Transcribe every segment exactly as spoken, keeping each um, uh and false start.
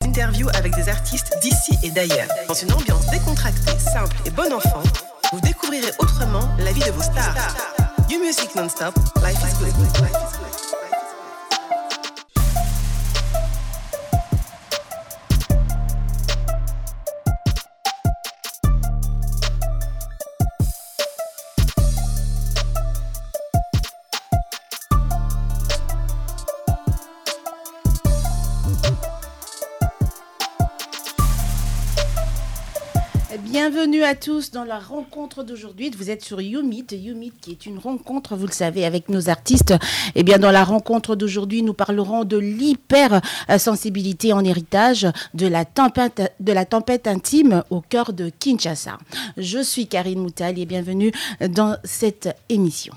interviews avec des artistes d'ici et d'ailleurs. Dans une ambiance décontractée, simple et bon enfant, vous découvrirez autrement la vie de vos stars. You Music Non-Stop, life is good. Life is good. Bienvenue à tous dans la rencontre d'aujourd'hui. Vous êtes sur You Meet, You Meet qui est une rencontre, vous le savez, avec nos artistes. Eh bien, dans la rencontre d'aujourd'hui, nous parlerons de l'hypersensibilité en héritage, de la tempête, de la tempête intime au cœur de Kinshasa. Je suis Karine Moutali et bienvenue dans cette émission.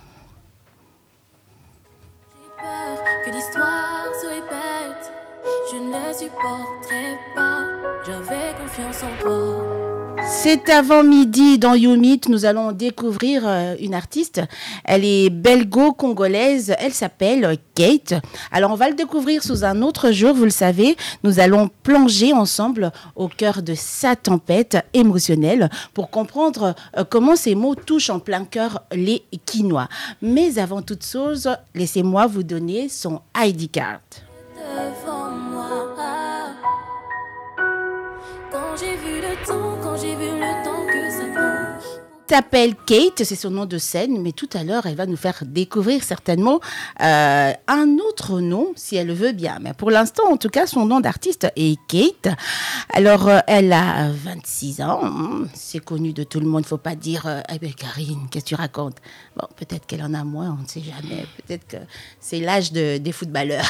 J'ai peur que l'histoire se répète. Je ne la supporterai pas. J'avais confiance en toi. C'est avant midi dans You Meet, nous allons découvrir euh, une artiste. Elle est belgo-congolaise, elle s'appelle Kate. Alors on va le découvrir sous un autre jour, vous le savez. Nous allons plonger ensemble au cœur de sa tempête émotionnelle pour comprendre euh, comment ces mots touchent en plein cœur les Kinois. Mais avant toute chose, laissez-moi vous donner son I D card. Devant moi, quand j'ai vu le temps, quand j'ai vu le temps que ça prend. S'appelle Kate, c'est son nom de scène, mais tout à l'heure, elle va nous faire découvrir certainement euh, un autre nom, si elle le veut bien. Mais pour l'instant, en tout cas, son nom d'artiste est Kate. Alors, euh, elle a vingt-six ans, c'est connu de tout le monde, il ne faut pas dire euh, « Eh bien, Karine, qu'est-ce que tu racontes ?» Bon, peut-être qu'elle en a moins, on ne sait jamais. Peut-être que c'est l'âge de, des footballeurs.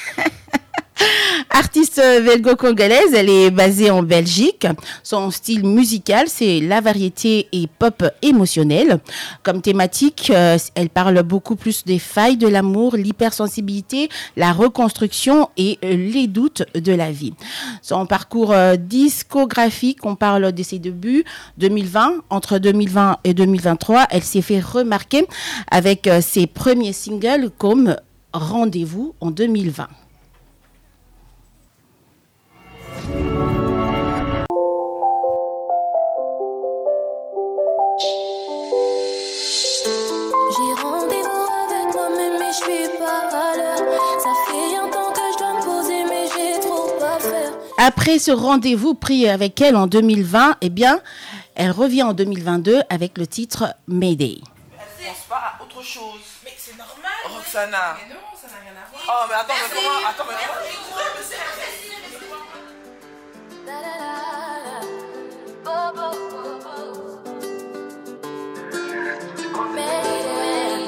Artiste belgo-congolaise, elle est basée en Belgique. Son style musical, c'est la variété et pop émotionnelle. Comme thématique, euh, elle parle beaucoup plus des failles de l'amour, l'hypersensibilité, la reconstruction et euh, les doutes de la vie. Son parcours euh, discographique, on parle de ses débuts. deux mille vingt, entre deux mille vingt et deux mille vingt-trois, elle s'est fait remarquer avec euh, ses premiers singles comme Rendez-vous en deux mille vingt. J'ai rendez-vous avec moi-même, mais je suis pas à l'heure. Ça fait un temps que je dois me poser, mais j'ai trop à faire. Après ce rendez-vous pris avec elle en deux mille vingt, eh bien, elle revient en deux mille vingt-deux avec le titre Mayday. Elle pense pas à autre chose. Mais c'est normal. Roxana. Mais non, ça n'a rien à voir. Oh, mais attends, mais comment Attends, mais comment La, la, la, la. Oh, oh, oh, oh. Mayday.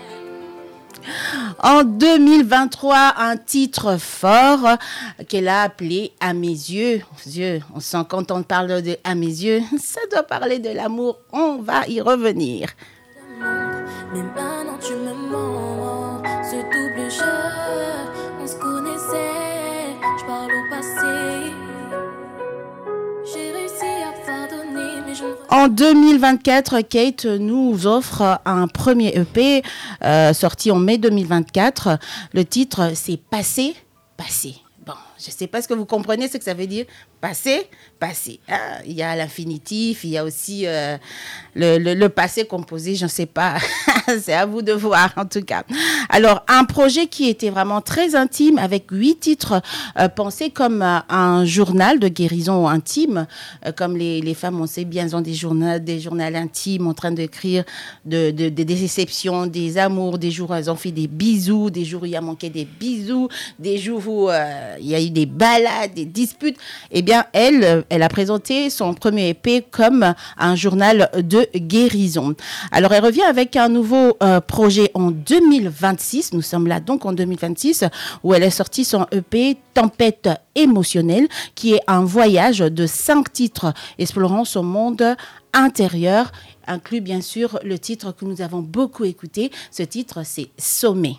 En deux mille vingt-trois, un titre fort qu'elle a appelé « À mes yeux ». Yeux, on sent quand on parle de « À mes yeux », ça doit parler de l'amour. On va y revenir. Mais maintenant tu me mens. Ce double jeu, on se connaissait. Je parle au passé. J'ai réussi à pardonner, mais je ne... En deux mille vingt-quatre, Kate nous offre un premier E P euh, sorti en mai deux mille vingt-quatre. Le titre, c'est « Passé, passé ». Bon, je ne sais pas ce que vous comprenez, ce que ça veut dire. Passé, passé. Ah, il y a l'infinitif, il y a aussi euh, le, le, le passé composé, je ne sais pas. C'est à vous de voir, en tout cas. Alors, un projet qui était vraiment très intime, avec huit titres euh, pensés comme euh, un journal de guérison intime. Euh, comme les, les femmes, on sait bien, elles ont des journaux, des journaux intimes en train d'écrire de, de, de, des déceptions, des amours, des jours où elles ont fait des bisous, des jours où il a manqué des bisous, des jours où euh, il y a eu des balades, des disputes. Eh bien, elle, elle a présenté son premier E P comme un journal de guérison. Alors, elle revient avec un nouveau euh, projet en deux mille vingt-six. Nous sommes là donc en deux mille vingt-six, où elle a sorti son E P Tempête émotionnelle, qui est un voyage de cinq titres explorant son monde intérieur, inclut bien sûr le titre que nous avons beaucoup écouté. Ce titre, c'est Sommet.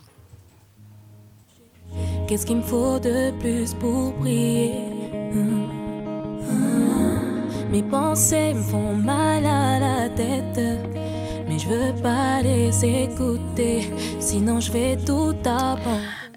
Qu'est-ce qu'il me faut de plus pour briller? Hum, hum. Mes pensées me font mal à la tête, mais je veux pas les écouter, sinon je vais tout abandonner.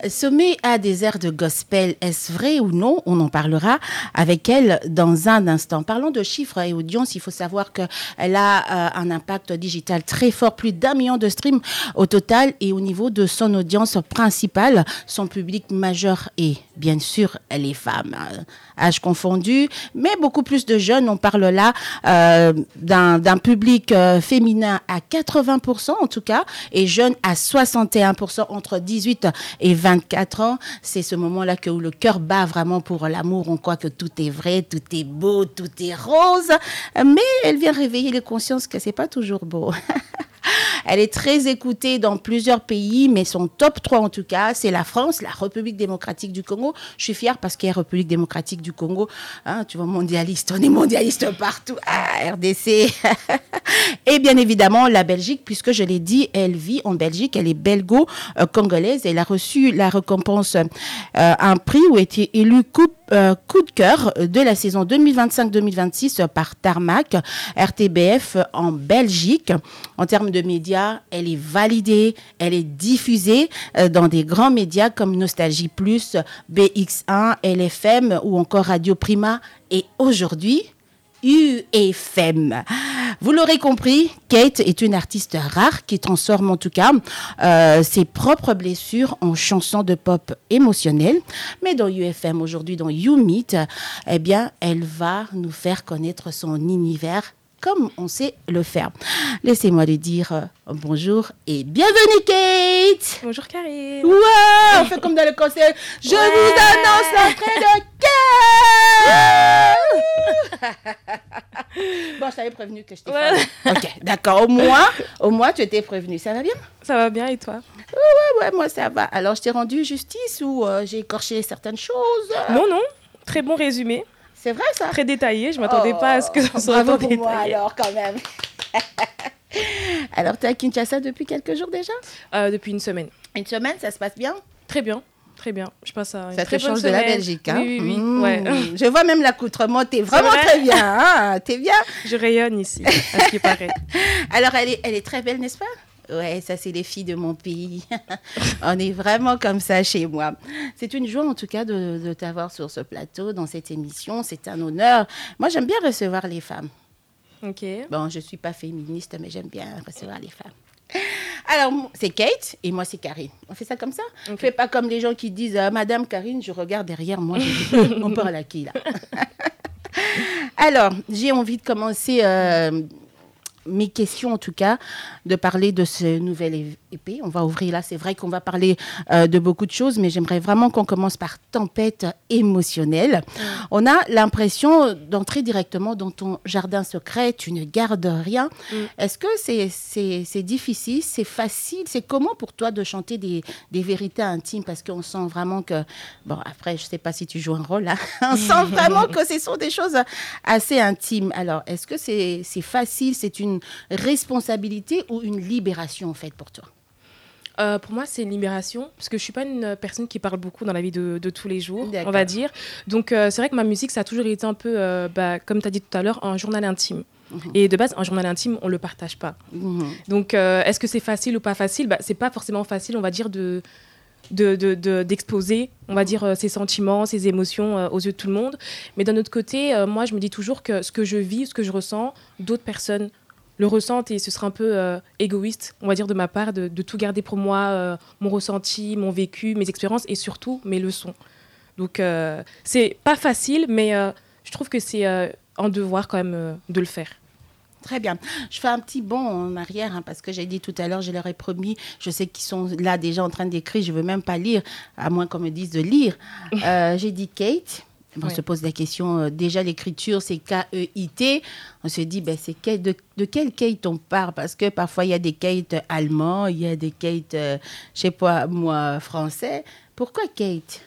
Sommet à des airs de gospel, est-ce vrai ou non? On en parlera avec elle dans un instant. Parlons de chiffres et audience, il faut savoir qu'elle a euh, un impact digital très fort, plus d'un million de streams au total, et au niveau de son audience principale, son public majeur est bien sûr les femmes, âge confondu, mais beaucoup plus de jeunes. On parle là euh, d'un, d'un public euh, féminin à quatre-vingts pour cent en tout cas, et jeune à soixante et un pour cent entre dix-huit et vingt-quatre ans. C'est ce moment-là que, où le cœur bat vraiment pour l'amour. On croit que tout est vrai, tout est beau, tout est rose, mais elle vient réveiller les consciences que c'est pas toujours beau. Elle est très écoutée dans plusieurs pays, mais son top trois en tout cas, c'est la France, la République démocratique du Congo. Je suis fière parce qu'il y a République démocratique du Congo. Hein, tu vois, mondialiste, on est mondialiste partout. Ah, R D C. Et bien évidemment, la Belgique, puisque je l'ai dit, elle vit en Belgique, elle est belgo-congolaise. Elle a reçu la récompense, euh, un prix où a été élue coupe Euh, coup de cœur de la saison deux mille vingt-cinq deux mille vingt-six par Tarmac, R T B F en Belgique. En termes de médias, elle est validée, elle est diffusée euh, dans des grands médias comme Nostalgie Plus, B X un, L F M ou encore Radio Prima. Et aujourd'hui, U F M. Vous l'aurez compris, Kate est une artiste rare qui transforme en tout cas euh, ses propres blessures en chansons de pop émotionnelles. Mais dans U F M aujourd'hui, dans You Meet, eh bien, elle va nous faire connaître son univers comme on sait le faire. Laissez-moi lui dire euh, bonjour et bienvenue Kate. Bonjour Karine. Ouais, on fait comme dans le concert. Je Ouais. vous annonce l'entrée de Kate. Bon, je t'avais prévenu que je t'ai Ouais. formée. Ok, d'accord. Au moins, au moins, tu étais prévenue. Ça va bien? Ça va bien et toi? Ouais, ouais, moi ça va. Alors, je t'ai rendu justice ou euh, j'ai écorché certaines choses? Non, non. Très bon résumé. C'est vrai ça? Très détaillé. Je m'attendais Oh, pas à ce que ça soit bravo autant pour moi détaillé. alors quand même. Alors, tu es à Kinshasa depuis quelques jours déjà? Euh, depuis une semaine. Une semaine, ça se passe bien? Très bien. Très bien. Je passe à une Ça te très bonne change de la semaine. Belgique, hein? Oui, oui, oui. Mmh. Ouais. Je vois même l'accoutrement, t'es vraiment vrai très bien, hein? T'es bien. Je rayonne ici, à ce qui paraît. Alors, elle est, elle est très belle, n'est-ce pas? Ouais, ça, c'est les filles de mon pays. On est vraiment comme ça chez moi. C'est une joie, en tout cas, de, de t'avoir sur ce plateau, dans cette émission. C'est un honneur. Moi, j'aime bien recevoir les femmes. Ok. Bon, je ne suis pas féministe, mais j'aime bien recevoir les femmes. Alors, c'est Kate et moi, c'est Karine. On fait ça comme ça? On ne fait pas comme les gens qui disent euh, Madame Karine, je regarde derrière moi. Je dis, on parle à qui, là? Alors, j'ai envie de commencer euh, mes questions, en tout cas, de parler de ce nouvel E P. On va ouvrir là. C'est vrai qu'on va parler euh, de beaucoup de choses, mais j'aimerais vraiment qu'on commence par Tempête émotionnelle. Mmh. On a l'impression d'entrer directement dans ton jardin secret. Tu ne gardes rien. Mmh. Est-ce que c'est, c'est, c'est difficile? C'est facile? C'est comment pour toi de chanter des, des vérités intimes? Parce qu'on sent vraiment que... Bon, après, je ne sais pas si tu joues un rôle, là. On sent vraiment que ce sont des choses assez intimes. Alors, est-ce que c'est, c'est facile? C'est une responsabilité ou une libération, en fait, pour toi? Euh, pour moi, c'est une libération, parce que je ne suis pas une personne qui parle beaucoup dans la vie de, de tous les jours, D'accord. on va dire. Donc, euh, c'est vrai que ma musique, ça a toujours été un peu, euh, bah, comme tu as dit tout à l'heure, un journal intime. Mmh. Et de base, un journal intime, on ne le partage pas. Mmh. Donc, euh, est-ce que c'est facile ou pas facile? Bah, ce n'est pas forcément facile, on va dire, de... De, de, de, d'exposer, on va dire, euh, ses sentiments, ses émotions euh, aux yeux de tout le monde. Mais d'un autre côté, euh, moi, je me dis toujours que ce que je vis, ce que je ressens, d'autres personnes le ressentent et ce serait un peu euh, égoïste, on va dire, de ma part, de, de tout garder pour moi, euh, mon ressenti, mon vécu, mes expériences et surtout mes leçons. Donc, euh, c'est pas facile, mais euh, je trouve que c'est euh, un devoir quand même euh, de le faire. Très bien. Je fais un petit bond en arrière hein, parce que j'ai dit tout à l'heure, je leur ai promis, je sais qu'ils sont là déjà en train d'écrire, je ne veux même pas lire, à moins qu'on me dise de lire. Euh, j'ai dit Kate. On ouais. se pose la question, euh, déjà l'écriture c'est K E I T, on se dit ben, c'est Kate, de, de quelle Kate on parle? Parce que parfois il y a des Kate allemands, il y a des Kate, euh, je ne sais pas moi, français. Pourquoi Kate?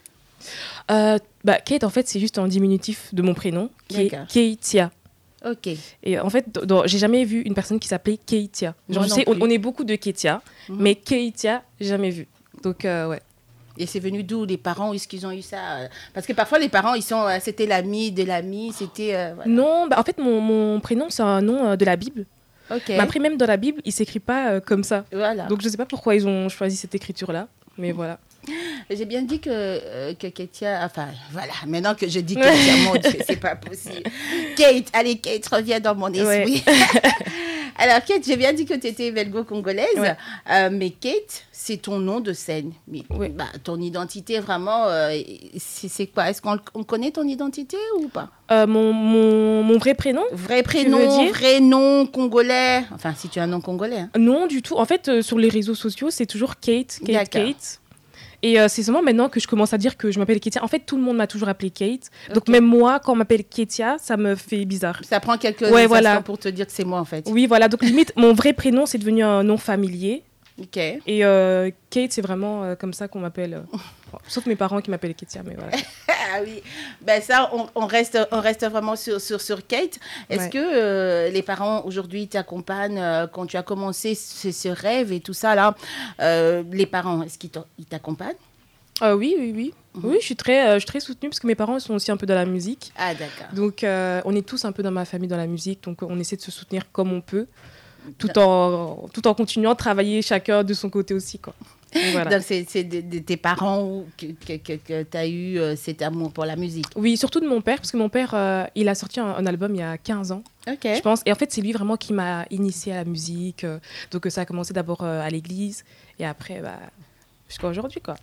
euh, bah, Kate en fait c'est juste un diminutif de mon prénom, qui D'accord. est Keitia. Ok. Et en fait, dans, j'ai jamais vu une personne qui s'appelait Keitia. Genre, je sais, on, on est beaucoup de Keitia, mm-hmm. mais Keitia, jamais vu. Donc, euh, ouais. Et c'est venu d'où les parents? Est-ce qu'ils ont eu ça? Parce que parfois, les parents, ils sont, euh, c'était l'ami de l'ami, c'était... Euh, voilà. Non, bah, en fait, mon, mon prénom, c'est un nom euh, de la Bible. Ok. Mais après, même dans la Bible, il ne s'écrit pas euh, comme ça. Voilà. Donc, je ne sais pas pourquoi ils ont choisi cette écriture-là, mais voilà. J'ai bien dit que, euh, que Ketia... Enfin, voilà, maintenant que je dis Ketia, mon Dieu, c'est pas possible. Kate, allez, Kate, reviens dans mon esprit. Ouais. Alors, Kate, j'ai bien dit que tu étais belgo-congolaise, ouais. euh, mais Kate, c'est ton nom de scène. Mais ouais. bah, ton identité, vraiment, euh, c'est, c'est quoi? Est-ce qu'on on connaît ton identité ou pas? euh, mon, mon, mon vrai prénom? Vrai prénom, vrai nom congolais. Enfin, si tu as un nom congolais. Hein. Non, du tout. En fait, euh, sur les réseaux sociaux, c'est toujours Kate, Kate, D'accord. Kate. Et euh, c'est seulement maintenant que je commence à dire que je m'appelle Ketia. En fait, tout le monde m'a toujours appelée Kate. Donc, okay. même moi, quand on m'appelle Ketia, ça me fait bizarre. Ça prend quelques ouais, instants voilà. pour te dire que c'est moi, en fait. Oui, voilà. Donc, limite, mon vrai prénom, c'est devenu un nom familier. OK. Et euh, Kate, c'est vraiment euh, comme ça qu'on m'appelle. Euh, sauf mes parents qui m'appellent Ketia, mais voilà. Ah oui. Ben ça, on, on, reste, on reste vraiment sur, sur, sur Kate. Est-ce ouais. que euh, les parents, aujourd'hui, t'accompagnent euh, quand tu as commencé ce, ce rêve et tout ça, là euh, les parents, est-ce qu'ils t'accompagnent? Euh, oui, oui, oui. Mm-hmm. Oui, je suis très, euh, je suis très soutenue parce que mes parents sont aussi un peu dans la musique. Ah, d'accord. Donc, euh, on est tous un peu dans ma famille dans la musique. Donc, on essaie de se soutenir comme on peut, tout en, tout en continuant à travailler chacun de son côté aussi, quoi. Donc, voilà. Donc c'est, c'est de, de tes parents que, que, que, que tu as eu euh, cet amour pour la musique? Oui, surtout de mon père, parce que mon père, euh, il a sorti un, un album il y a quinze ans, okay. je pense. Et en fait, c'est lui vraiment qui m'a initiée à la musique. Euh, donc, ça a commencé d'abord euh, à l'église et après, bah, jusqu'à aujourd'hui, quoi.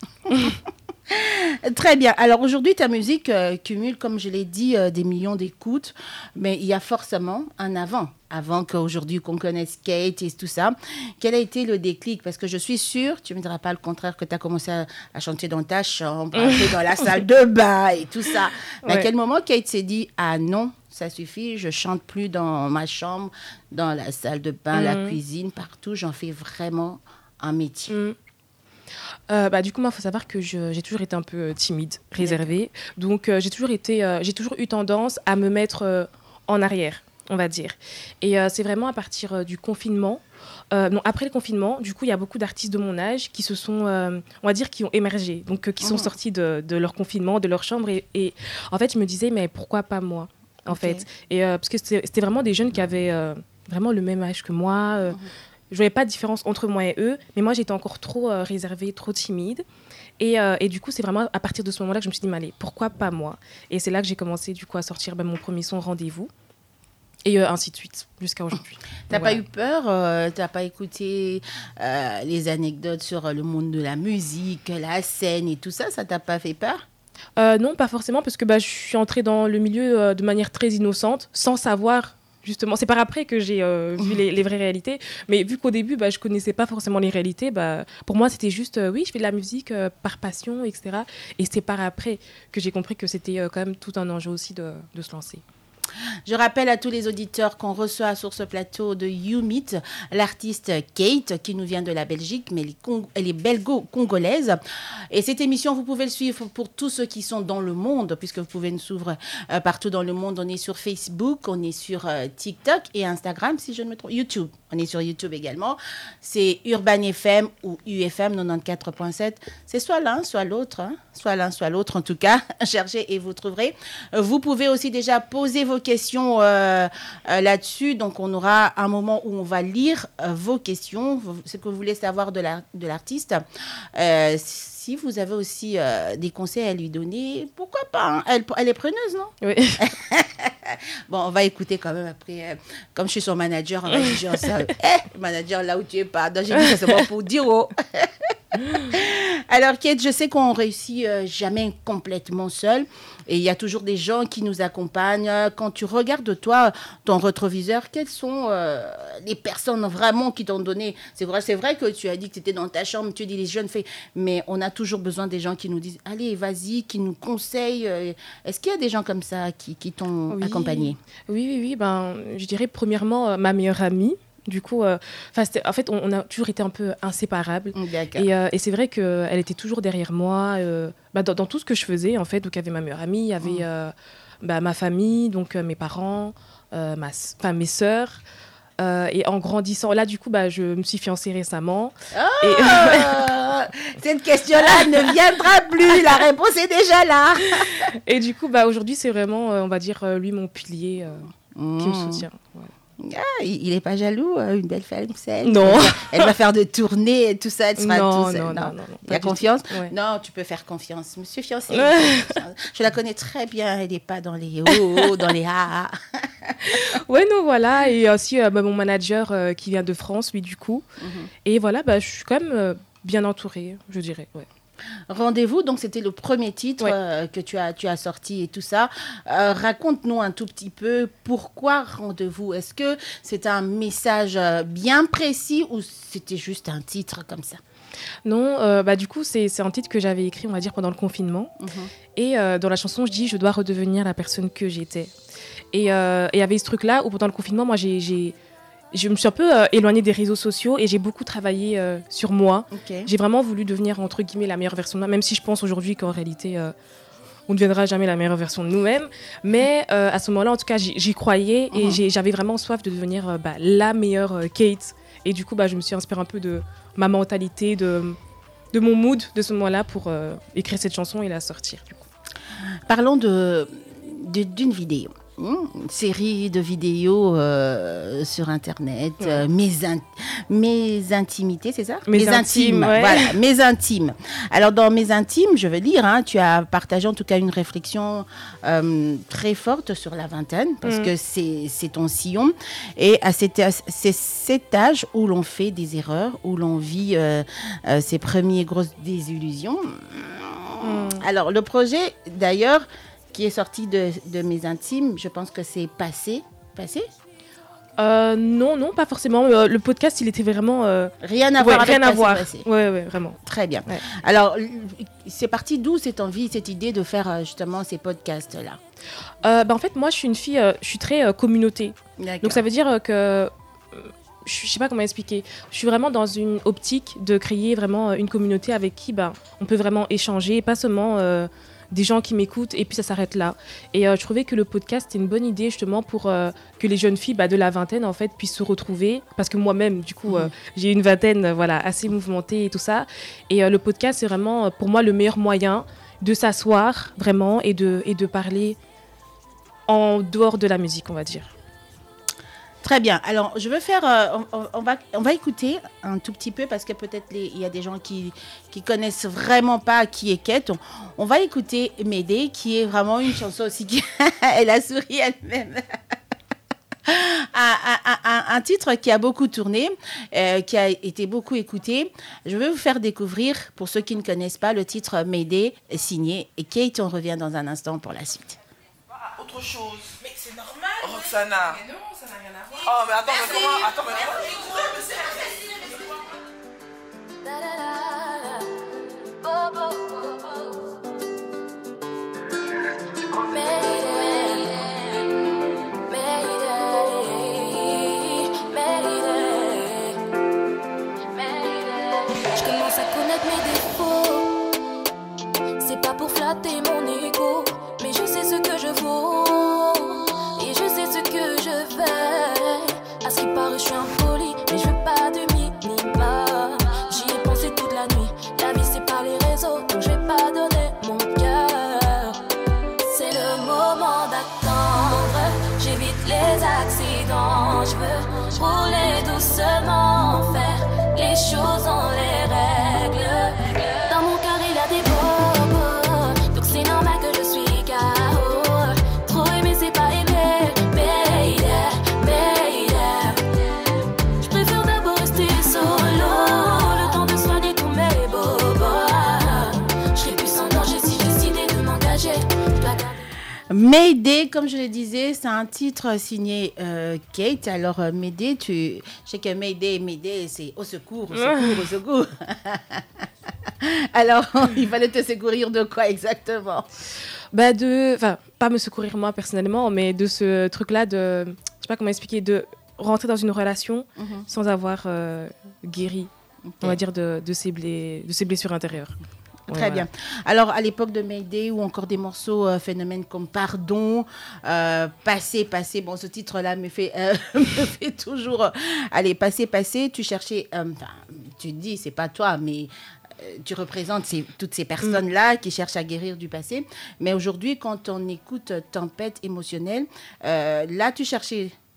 Très bien. Alors aujourd'hui, ta musique euh, cumule, comme je l'ai dit, euh, des millions d'écoutes, mais il y a forcément un avant, avant qu'aujourd'hui qu'on connaisse Kate et tout ça. Quel a été le déclic? Parce que je suis sûre, tu ne me diras pas le contraire, que tu as commencé à, à chanter dans ta chambre, à chanter dans la salle de bain et tout ça. Mais ouais. à quel moment Kate s'est dit, ah non, ça suffit, je chante plus dans ma chambre, dans la salle de bain, mmh. la cuisine, partout, j'en fais vraiment un métier. Mmh. Euh, bah, du coup, moi, il faut savoir que je, j'ai toujours été un peu timide, réservée. Donc, euh, j'ai, toujours été, euh, j'ai toujours eu tendance à me mettre euh, en arrière, on va dire. Et euh, c'est vraiment à partir euh, du confinement. Euh, non, après le confinement, du coup, il y a beaucoup d'artistes de mon âge qui se sont, euh, on va dire, qui ont émergé. Donc, euh, qui sont oh. sortis de, de leur confinement, de leur chambre. Et, et en fait, je me disais, mais pourquoi pas moi, en okay. fait et, euh, parce que c'était, c'était vraiment des jeunes qui avaient euh, vraiment le même âge que moi. Euh, mm-hmm. Je ne voyais pas de différence entre moi et eux, mais moi, j'étais encore trop euh, réservée, trop timide. Et, euh, et du coup, c'est vraiment à partir de ce moment-là que je me suis dit, mais allez, pourquoi pas moi? Et c'est là que j'ai commencé du coup, à sortir ben, mon premier son, Rendez-vous. Et euh, ainsi de suite, jusqu'à aujourd'hui. Tu n'as voilà. pas eu peur euh, tu n'as pas écouté euh, les anecdotes sur le monde de la musique, la scène et tout ça? Ça ne t'a pas fait peur? euh, Non, pas forcément, parce que bah, je suis entrée dans le milieu euh, de manière très innocente, sans savoir... Justement, c'est par après que j'ai euh, vu les, les vraies réalités. Mais vu qu'au début, bah, je ne connaissais pas forcément les réalités, bah, pour moi, c'était juste, euh, oui, je fais de la musique euh, par passion, et cetera. Et c'est par après que j'ai compris que c'était euh, quand même tout un enjeu aussi de, de se lancer. Je rappelle à tous les auditeurs qu'on reçoit sur ce plateau de You Meet l'artiste Kate, qui nous vient de la Belgique, mais elle est, Cong- elle est belgo-congolaise. Et cette émission, vous pouvez le suivre pour tous ceux qui sont dans le monde, puisque vous pouvez nous suivre euh, partout dans le monde. On est sur Facebook, on est sur euh, TikTok et Instagram, si je ne me trompe. YouTube, on est sur YouTube également. C'est Urban F M ou U F M quatre-vingt-quatorze virgule sept. C'est soit l'un, soit l'autre. Hein. Soit l'un, soit l'autre. En tout cas, cherchez et vous trouverez. Vous pouvez aussi déjà poser vos questions euh, euh, là-dessus. Donc, on aura un moment où on va lire euh, vos questions, ce que vous voulez savoir de, la, de l'artiste. Euh, si vous avez aussi euh, des conseils à lui donner, pourquoi pas hein? elle, elle est preneuse, non? Oui. Bon, on va écouter quand même après. Euh, comme je suis son manager, on va dire ça. Eh, manager, là où tu es pas. Donc, j'ai dit ça, c'est bon pour dire oh. Alors, Kate, je sais qu'on ne réussit euh, jamais complètement seul. Et il y a toujours des gens qui nous accompagnent. Quand tu regardes, toi, ton rétroviseur, quelles sont euh, les personnes vraiment qui t'ont donné... C'est vrai, c'est vrai que tu as dit que tu étais dans ta chambre, tu dis les jeunes filles, mais on a toujours besoin des gens qui nous disent « Allez, vas-y », qui nous conseillent. Est-ce qu'il y a des gens comme ça qui, qui t'ont oui. accompagné? Oui, oui, oui. Ben, je dirais premièrement euh, ma meilleure amie. Du coup, euh, en fait, on, on a toujours été un peu inséparables. Et, euh, et c'est vrai qu'elle était toujours derrière moi, euh, bah, dans, dans tout ce que je faisais, en fait. Donc, il y avait ma meilleure amie, il y avait euh, bah, ma famille, donc euh, mes parents, euh, ma, enfin, mes sœurs. Euh, et en grandissant, là, du coup, bah, je me suis fiancée récemment. Oh et... Cette question-là ne viendra plus. La réponse est déjà là. Et du coup, bah, aujourd'hui, c'est vraiment, euh, on va dire, euh, lui, mon pilier euh, mmh. qui me soutient. Ouais. Ah, il n'est pas jaloux, euh, une belle femme, c'est Non. Elle va faire de tournées et tout ça, elle sera Non, tout seule. non, non, non, non, Il y a pas du confiance tout. Ouais. Non, tu peux faire confiance. Monsieur fiancé, je la connais très bien, elle n'est pas dans les hauts, dans les ah. Ouais, non, voilà. Et aussi euh, bah, mon manager euh, qui vient de France, lui, du coup. Mhm. Et voilà, bah, je suis quand même euh, bien entourée, je dirais. Ouais. Rendez-vous, donc c'était le premier titre Ouais. euh, que tu as, tu as sorti et tout ça. Euh, raconte-nous un tout petit peu pourquoi Rendez-vous. Est-ce que c'est un message euh, bien précis ou c'était juste un titre comme ça? Non, euh, bah, du coup, c'est, c'est un titre que j'avais écrit, on va dire, pendant le confinement. Mhm. Et euh, dans la chanson, je dis « Je dois redevenir la personne que j'étais ». Et euh, et il y avait ce truc-là où pendant le confinement, moi, j'ai... j'ai je me suis un peu euh, éloignée des réseaux sociaux et j'ai beaucoup travaillé euh, sur moi. Okay. J'ai vraiment voulu devenir, entre guillemets, la meilleure version de moi, même si je pense aujourd'hui qu'en réalité, euh, on ne deviendra jamais la meilleure version de nous-mêmes. Mais euh, à ce moment-là, en tout cas, j'y, j'y croyais et Mhm. j'ai, j'avais vraiment soif de devenir euh, bah, la meilleure euh, Kate. Et du coup, bah, je me suis inspirée un peu de ma mentalité, de, de mon mood de ce moment-là pour euh, écrire cette chanson et la sortir. Du coup. Parlons de, de- d'une vidéo. Mmh, une série de vidéos euh, sur Internet, Ouais. euh, mes, in- mes intimités, c'est ça? Mes intimes, ouais. Voilà, mes intimes. Alors, dans mes intimes, je veux dire, hein, tu as partagé en tout cas une réflexion euh, très forte sur la vingtaine, parce Mm. que c'est, c'est ton sillon. Et à cet, c'est cet âge où l'on fait des erreurs, où l'on vit euh, euh, ses premières grosses désillusions. Mm. Alors, le projet, d'ailleurs, qui est sorti de, de mes intimes, je pense que c'est passé. Passé Euh, non, non, pas forcément. Euh, le podcast, il était vraiment... euh, Rien à ouais, voir avec rien à passé, voir. passé. Ouais, ouais, vraiment. Très bien. Ouais. Alors, l- c'est parti d'où cette envie, cette idée de faire euh, justement ces podcasts-là? Euh, bah, en fait, moi, je suis une fille, euh, je suis très euh, communauté. D'accord. Donc, ça veut dire euh, que... euh, Je sais pas comment expliquer. Je suis vraiment dans une optique de créer vraiment euh, une communauté avec qui bah, on peut vraiment échanger, pas seulement euh, des gens qui m'écoutent et puis ça s'arrête là. Et euh, je trouvais que le podcast était une bonne idée justement pour euh, que les jeunes filles bah, de la vingtaine en fait puissent se retrouver, parce que moi-même du coup euh, j'ai une vingtaine euh, voilà assez mouvementée et tout ça. Et euh, le podcast c'est vraiment euh, pour moi le meilleur moyen de s'asseoir vraiment et de et de parler en dehors de la musique, on va dire. Très bien. Alors, je veux faire. euh, on, on- on va, on va écouter un tout petit peu parce que peut-être les- il y a des gens qui qui connaissent vraiment pas qui est Kate. On, on va écouter Médée, qui est vraiment une chanson aussi qui. Elle a souri elle-même. Un, un- un- un titre qui a beaucoup tourné, euh, qui a été beaucoup écouté. Je vais vous faire découvrir, pour ceux qui ne connaissent pas, le titre Médée, signé et Kate. On revient dans un instant pour la suite. Ah, autre chose. Mais c'est normal. Roxana. Mais non, ça n'a rien à voir. Oh, mais attends, mais comment? Attends, mais comment? Da da da da. Oh, oh, oh, oh. Mayday, Mayday, Mayday, Mayday. Je commence à connaître mes défauts. C'est pas pour flatter mon ego, mais je sais ce que je vaux et je sais ce que je fais. À ce qui paraît, je suis impoli, mais je veux pas de minimum. J'y ai pensé toute la nuit. La vie, c'est pas les réseaux, donc je vais pas donner mon cœur. C'est le moment d'attendre. J'évite les accidents. Je veux rouler doucement, faire les choses en les règles. Dans mon cœur, il y a des bobos, donc c'est normal que je suis K O. Trop aimer, c'est pas aimer. Baby, baby. Je préfère d'abord rester solo, le temps de soigner tous mes bobos. Je serai plus sans danger si j'ai décidé de m'engager. Je dois garder. Médée, comme je le disais, c'est un titre signé euh, Kate. Alors, euh, Médée, tu... je sais que Médée, Médée, c'est au secours, au secours, au secours. Alors, il fallait te secourir de quoi exactement? Bah de, enfin, pas me secourir moi personnellement, mais de ce truc-là de, je sais pas comment expliquer, de rentrer dans une relation Mhm. sans avoir euh, guéri, Ok. on va dire, de, de, ses, blé- de ses blessures intérieures. Ouais, Très voilà. bien. Alors, à l'époque de Mayday, ou encore des morceaux euh, phénomènes comme Pardon, euh, Passé, Passé, bon, ce titre-là me fait, euh, me fait toujours... euh, allez, Passé, Passé, tu cherchais... euh, enfin, tu te dis, c'est pas toi, mais... euh, Tu représentes ces- toutes ces personnes-là qui cherchent à guérir du passé. Mais aujourd'hui, quand on écoute Tempête émotionnelle, euh, là, tu cherchais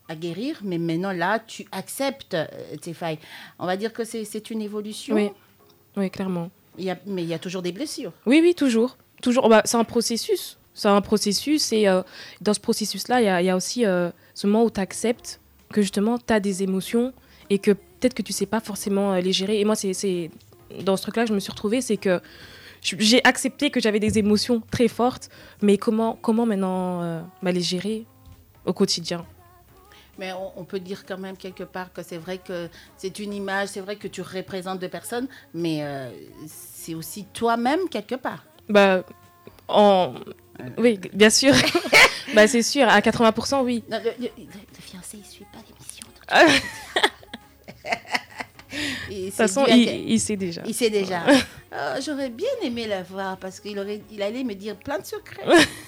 à guérir, mais maintenant, là, tu acceptes euh, tes failles. On va dire que c'est, c'est une évolution. Oui, oui, clairement. Il y a, mais il y a toujours des blessures. Oui, oui, toujours. toujours. Bah, c'est un processus. C'est un processus et euh, dans ce processus-là, il y a, il y a aussi euh, ce moment où tu acceptes que justement, tu as des émotions et que peut-être que tu ne sais pas forcément euh, les gérer. Et moi, c'est, c'est dans ce truc-là que je me suis retrouvée, c'est que j'ai accepté que j'avais des émotions très fortes, mais comment, comment maintenant euh, bah, les gérer au quotidien? Mais on, on peut dire quand même quelque part que c'est vrai que c'est une image, c'est vrai que tu représentes deux personnes, mais euh, c'est aussi toi-même quelque part. Bah, en... Oui, bien sûr. Bah, c'est sûr, à quatre-vingts pour cent, oui. Non, le, le, le fiancé, il ne suit pas l'émission. De toute façon, il, il sait déjà. Il sait déjà. Oh, j'aurais bien aimé la voir parce qu'il aurait, il allait me dire plein de secrets.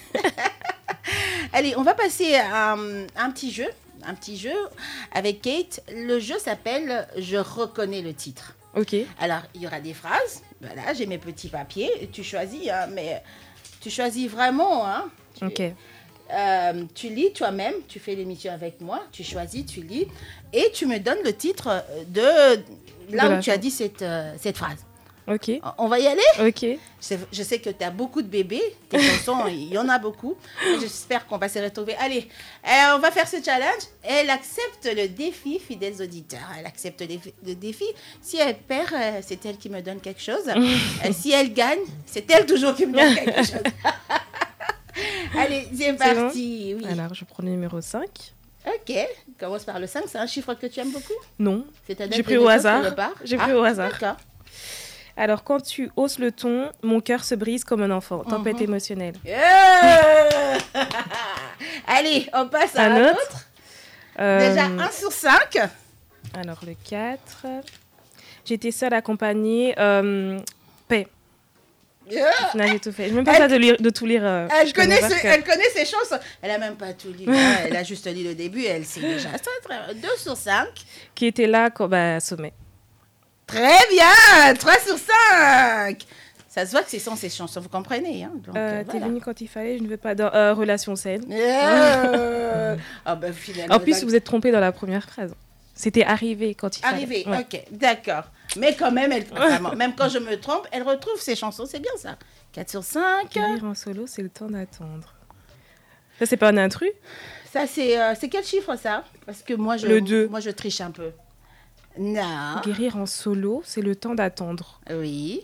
Allez, on va passer à un, un petit jeu. Un petit jeu avec Kate. Le jeu s'appelle « Je reconnais le titre ». Ok. Alors, il y aura des phrases. Voilà, j'ai mes petits papiers. Tu choisis, hein, mais tu choisis vraiment. Hein. Tu, ok. Euh, tu lis toi-même. Tu fais l'émission avec moi. Tu choisis, tu lis. Et tu me donnes le titre de là de où tu as dit cette, euh, cette phrase. Ok. On va y aller? Ok. Je, je sais que tu as beaucoup de bébés. Tes chansons, il y en a beaucoup. J'espère qu'on va se retrouver. Allez, euh, on va faire ce challenge. Elle accepte le défi, fidèles auditeurs. Elle accepte le, le défi. Si elle perd, euh, c'est elle qui me donne quelque chose. euh, si elle gagne, c'est elle toujours qui me donne quelque chose. Allez, c'est, c'est parti. Bon. Oui. Alors, je prends le numéro cinq. Ok, commence par le cinq. C'est un chiffre que tu aimes beaucoup? Non. C'est J'ai pris au hasard. J'ai pris ah, au hasard. D'accord. Alors, quand tu hausses le ton, mon cœur se brise comme un enfant. Tempête mm-hmm. émotionnelle. Yeah. Allez, on passe à un, un autre. autre. Euh... Déjà, un sur cinq. Alors, le quatre. J'étais seule accompagnée. Euh... Paix. Yeah. Au final, j'ai tout fait. Je n'ai même pas elle... ça de, lire, de tout lire. Euh, elle, connaît ce, elle connaît ses chansons. Elle n'a même pas tout lu. Elle a juste lu le début. Elle sait déjà. deux sur cinq. Qui était là quand... Bah, Sommet. Très bien, trois sur cinq. Ça se voit que ce sont ces chansons, vous comprenez. Hein. Donc, euh, euh, T'es voilà. venue quand il fallait, je ne veux pas dans euh, relation saine. Yeah. Oh, ben, finalement, en plus, vous êtes trompé dans la première phrase. C'était arrivé quand il arrivé, fallait. Arrivé, ouais. Ok, d'accord. Mais quand même, elle, vraiment, même quand je me trompe, elle retrouve ses chansons, c'est bien ça. quatre sur cinq. Guérir en solo, c'est le temps d'attendre. Ça, c'est pas un intrus? Ça, c'est, euh, c'est quel chiffre ça? Parce que moi, je, le deux. Moi, je triche un peu. Non. Guérir en solo, c'est le temps d'attendre. Oui.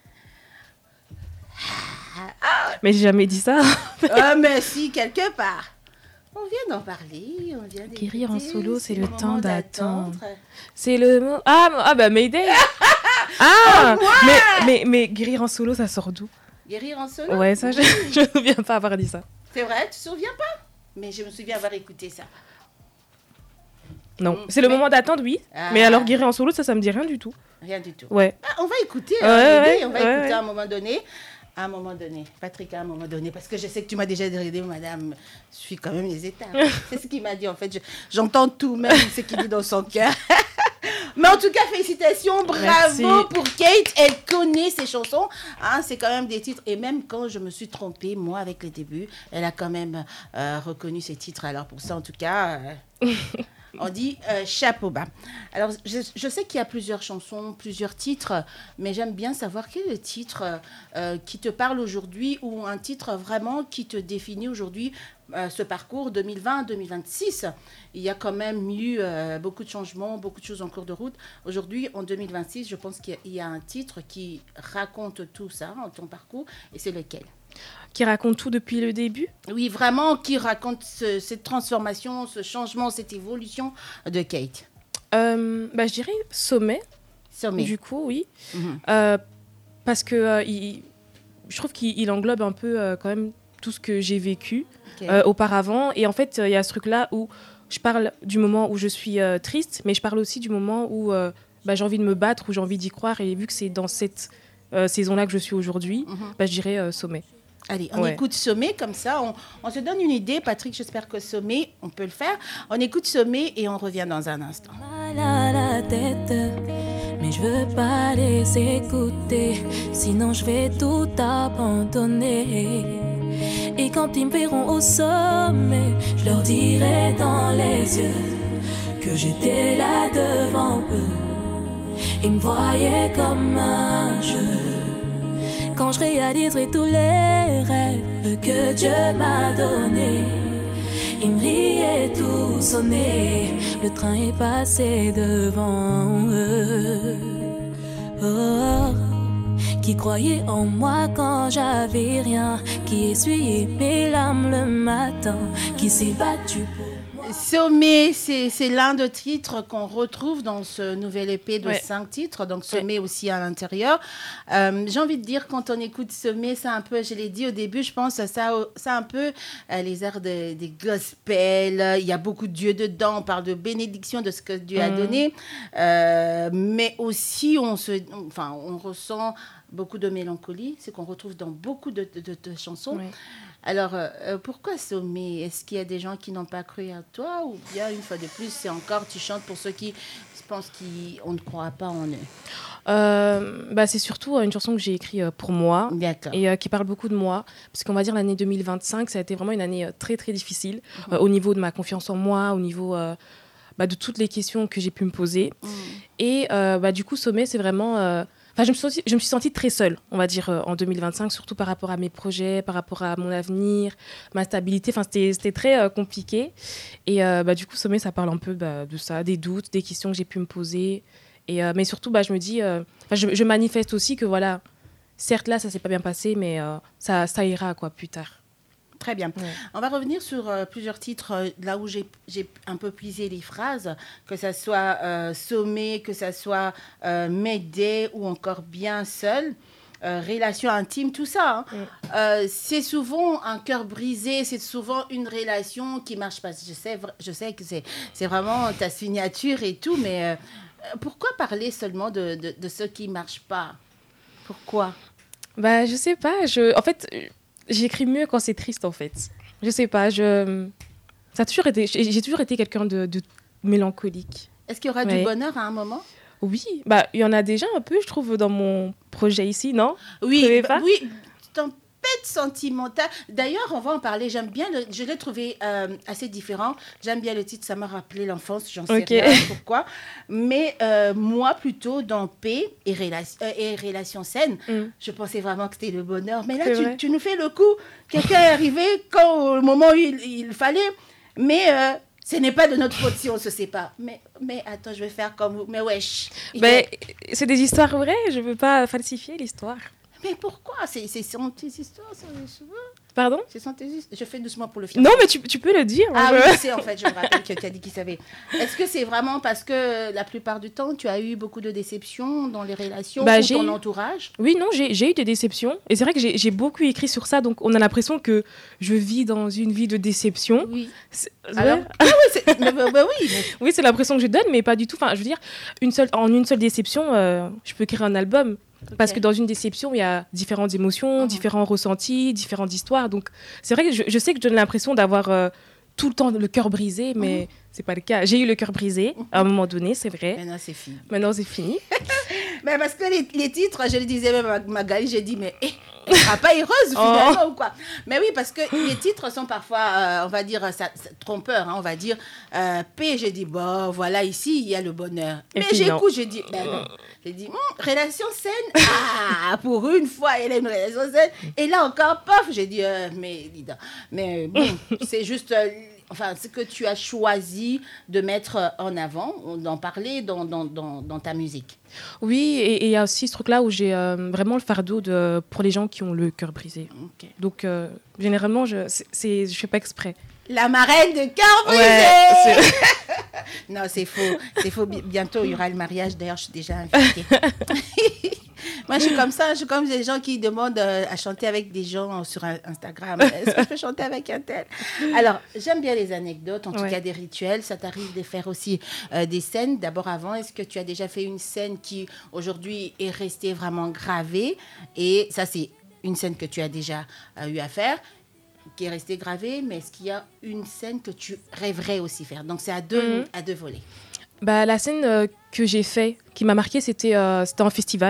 Mais j'ai jamais dit ça. Ah, mais si, quelque part. On vient d'en parler. On vient Guérir en solo, c'est, c'est le, le temps d'attendre. d'attendre. C'est le mot... Ah, ah bah Mayday. Ah, oh, mais, mais, mais guérir en solo, ça sort d'où? Guérir en solo? Ouais, ça, je ne me souviens pas avoir dit ça. C'est vrai, tu te souviens pas? Mais je me souviens avoir écouté ça. Non, c'est le mais... moment d'attendre, oui. Ah. Mais alors, guérir en solo, ça, ça me dit rien du tout. Rien du tout. Ouais. Ah, on va écouter. Ouais, hein, ouais, on va ouais, écouter ouais. à un moment donné. À un moment donné. Patrick, à un moment donné. Parce que je sais que tu m'as déjà dit, madame, je suis quand même les étapes. C'est ce qu'il m'a dit, en fait. Je, j'entends tout, même ce qu'il dit dans son cœur. Mais en tout cas, félicitations, bravo Merci. Pour Kate. Elle connaît ses chansons. Hein, c'est quand même des titres. Et même quand je me suis trompée, moi, avec les débuts, elle a quand même euh, reconnu ses titres. Alors pour ça, en tout cas... Euh... On dit euh, chapeau bas. Alors, je, je sais qu'il y a plusieurs chansons, plusieurs titres, mais j'aime bien savoir quel est le titre euh, qui te parle aujourd'hui ou un titre vraiment qui te définit aujourd'hui euh, ce parcours deux mille vingt deux mille vingt-six. Il y a quand même eu euh, beaucoup de changements, beaucoup de choses en cours de route. Aujourd'hui, en deux mille vingt-six, je pense qu'il y a, il y a un titre qui raconte tout ça, ton parcours, et c'est lequel ? Qui raconte tout depuis le début? Oui, vraiment, qui raconte ce, cette transformation, ce changement, cette évolution de Kate. euh, bah, Je dirais Sommet. Sommet. Du coup, oui. Mm-hmm. Euh, parce que euh, il, je trouve qu'il il englobe un peu euh, quand même tout ce que j'ai vécu okay. euh, auparavant. Et en fait, il euh, y a ce truc-là où je parle du moment où je suis euh, triste, mais je parle aussi du moment où euh, bah, j'ai envie de me battre, où j'ai envie d'y croire. Et vu que c'est dans cette euh, saison-là que je suis aujourd'hui, mm-hmm. bah, je dirais euh, Sommet. Allez, on ouais. écoute Sommet, comme ça, on, on se donne une idée. Patrick, j'espère que Sommet, on peut le faire. On écoute Sommet et on revient dans un instant. Mal à la tête, mais je veux pas les écouter, sinon je vais tout abandonner. Et quand ils me verront au sommet, je leur dirai dans les yeux que j'étais là devant eux. Ils me voyaient comme un jeu. Quand je réaliserai tous les rêves que Dieu m'a donnés, ils me riaient tout sonné. Le train est passé devant eux. Oh, qui croyait en moi quand j'avais rien, qui essuyait mes larmes le matin, qui s'est battu pour moi. Sommet, c'est, c'est l'un des titres qu'on retrouve dans ce nouvel E P de Ouais. cinq titres, donc Sommet aussi à l'intérieur. Euh, j'ai envie de dire, quand on écoute Sommet, c'est un peu, je l'ai dit au début, je pense à ça, c'est un peu euh, les airs de- des gospels, il y a beaucoup de Dieu dedans, on parle de bénédiction, de ce que Dieu a Mhm. donné, euh, mais aussi on, se, enfin, on ressent beaucoup de mélancolie, c'est qu'on retrouve dans beaucoup de, de- de- de chansons. Ouais. Alors, euh, euh, pourquoi Sommet? Est-ce qu'il y a des gens qui n'ont pas cru à toi? Ou bien, une fois de plus, c'est encore, tu chantes pour ceux qui pensent qu'on ne croit pas en eux? Euh, bah, c'est surtout euh, une chanson que j'ai écrite euh, pour moi. D'accord. Et euh, qui parle beaucoup de moi, parce qu'on va dire l'année deux mille vingt-cinq, ça a été vraiment une année euh, très très difficile euh, au niveau de ma confiance en moi, au niveau euh, bah, de toutes les questions que j'ai pu me poser. Mm. Et euh, bah, du coup, Sommet, c'est vraiment... euh, Enfin, je me, suis sentie, je me suis sentie très seule, on va dire, euh, en deux mille vingt-cinq, surtout par rapport à mes projets, par rapport à mon avenir, ma stabilité. Enfin, c'était, c'était très euh, compliqué. Et euh, bah, du coup, Sommet, ça parle un peu bah, de ça, des doutes, des questions que j'ai pu me poser. Et, euh, mais surtout, bah, je me dis... euh, enfin, je, je manifeste aussi que, voilà, certes, là, ça s'est pas bien passé, mais euh, ça, ça ira, quoi, plus tard. Très bien. Ouais. On va revenir sur euh, plusieurs titres, euh, là où j'ai, j'ai un peu puisé les phrases, que ça soit euh, Sommet, que ça soit euh, M'aider ou encore Bien seul. Euh, relation intime, tout ça. Hein. Mm. Euh, c'est souvent un cœur brisé, c'est souvent une relation qui marche pas. Je sais, vra- je sais que c'est, c'est vraiment ta signature et tout, mais euh, pourquoi parler seulement de, de, de ceux qui marchent pas? Pourquoi? Bah, je sais pas. Je... En fait, euh, j'écris mieux quand c'est triste, en fait. Je sais pas. Je... Ça a toujours été... J'ai j'ai toujours été quelqu'un de, de mélancolique. Est-ce qu'il y aura Ouais. du bonheur à un moment? Oui, bah, il y en a déjà un peu, je trouve, dans mon projet ici, non? Oui, trouvez bah, pas? oui, tempête sentimentale. D'ailleurs, on va en parler. J'aime bien, le, je l'ai trouvé euh, assez différent. J'aime bien le titre, ça m'a rappelé l'enfance, j'en sais Ok. rien pourquoi. Mais euh, moi, plutôt dans Paix et, Rela- euh, et Relations saines, Mm. je pensais vraiment que c'était le bonheur. Mais là, C'est tu, vrai. tu nous fais le coup. Quelqu'un est arrivé quand, au moment où il, il fallait. Mais euh, ce n'est pas de notre faute si on se sépare. Mais, mais attends, je vais faire comme vous. Mais wesh. Il Ben, est- c'est des histoires vraies, je veux pas falsifier l'histoire. Mais pourquoi? C'est c'est sont tes histoires, ça, souvent. Pardon? C'est sans tes histoires. Je fais doucement pour le film. Non, mais tu, tu peux le dire. Ah je- oui, je sais, en fait, je me rappelle que tu as dit qu'il savait. Est-ce que c'est vraiment parce que la plupart du temps, tu as eu beaucoup de déceptions dans les relations Bah, ou j'ai ton eu- entourage? Oui, non, j'ai j'ai eu des déceptions. Et c'est vrai que j'ai j'ai beaucoup écrit sur ça, donc on a l'impression que je vis dans une vie de déception. Oui. C'est- Alors, ouais. ah oui, c'est- mais- mais- mais oui, mais- Oui, c'est l'impression que je donne, mais pas du tout. Enfin, je veux dire, une seule, en une seule déception, euh, je peux écrire un album. Parce Ok. que dans une déception, il y a différentes émotions, Mhm. différents ressentis, différentes histoires. Donc, c'est vrai que je, je sais que je donne l'impression d'avoir euh, tout le temps le cœur brisé, mais c'est pas le cas. J'ai eu le cœur brisé à un moment donné, c'est vrai. Maintenant, c'est fini. Maintenant, c'est fini. Mais parce que les, les titres, je le disais même à Magali, j'ai dit, mais eh, elle sera pas heureuse finalement ou quoi? Mais oui, parce que les titres sont parfois, euh, on va dire, ça, ça- trompeurs. Hein, on va dire, euh, P, j'ai dit, bon, voilà, ici, il y a le bonheur. Et Mais puis non. j'écoute, j'ai dit, ben non. J'ai dit, hum, relation saine. Ah, pour une fois, elle a une relation saine. Et là encore, paf, j'ai dit, euh, mais dis donc. Mais bon, c'est juste, euh, enfin, ce que tu as choisi de mettre en avant, d'en parler dans, dans, dans, dans ta musique. Oui, et et il y a aussi ce truc-là où j'ai euh, vraiment le fardeau de, pour les gens qui ont le cœur brisé. Ok. Donc, euh, généralement, je c'est- c'est- je fais pas exprès. La marraine de cœur brisé. Ouais, Non, c'est faux. C'est faux. Bi- Bientôt, il y aura le mariage. D'ailleurs, je suis déjà invitée. Moi, je suis comme ça. Je suis comme les gens qui demandent euh, à chanter avec des gens sur un- Instagram. Est-ce que je peux chanter avec un tel? Alors, j'aime bien les anecdotes, en tout Ouais. cas des rituels. Ça t'arrive de faire aussi euh, des scènes. D'abord, avant, est-ce que tu as déjà fait une scène qui, aujourd'hui, est restée vraiment gravée? Et ça, c'est une scène que tu as déjà euh, eu à faire, qui est restée gravée, mais est-ce qu'il y a une scène que tu rêverais aussi faire? Donc, c'est à deux, Mhm. à deux volets. Bah, la scène euh, que j'ai fait, qui m'a marquée, c'était euh, c'était un festival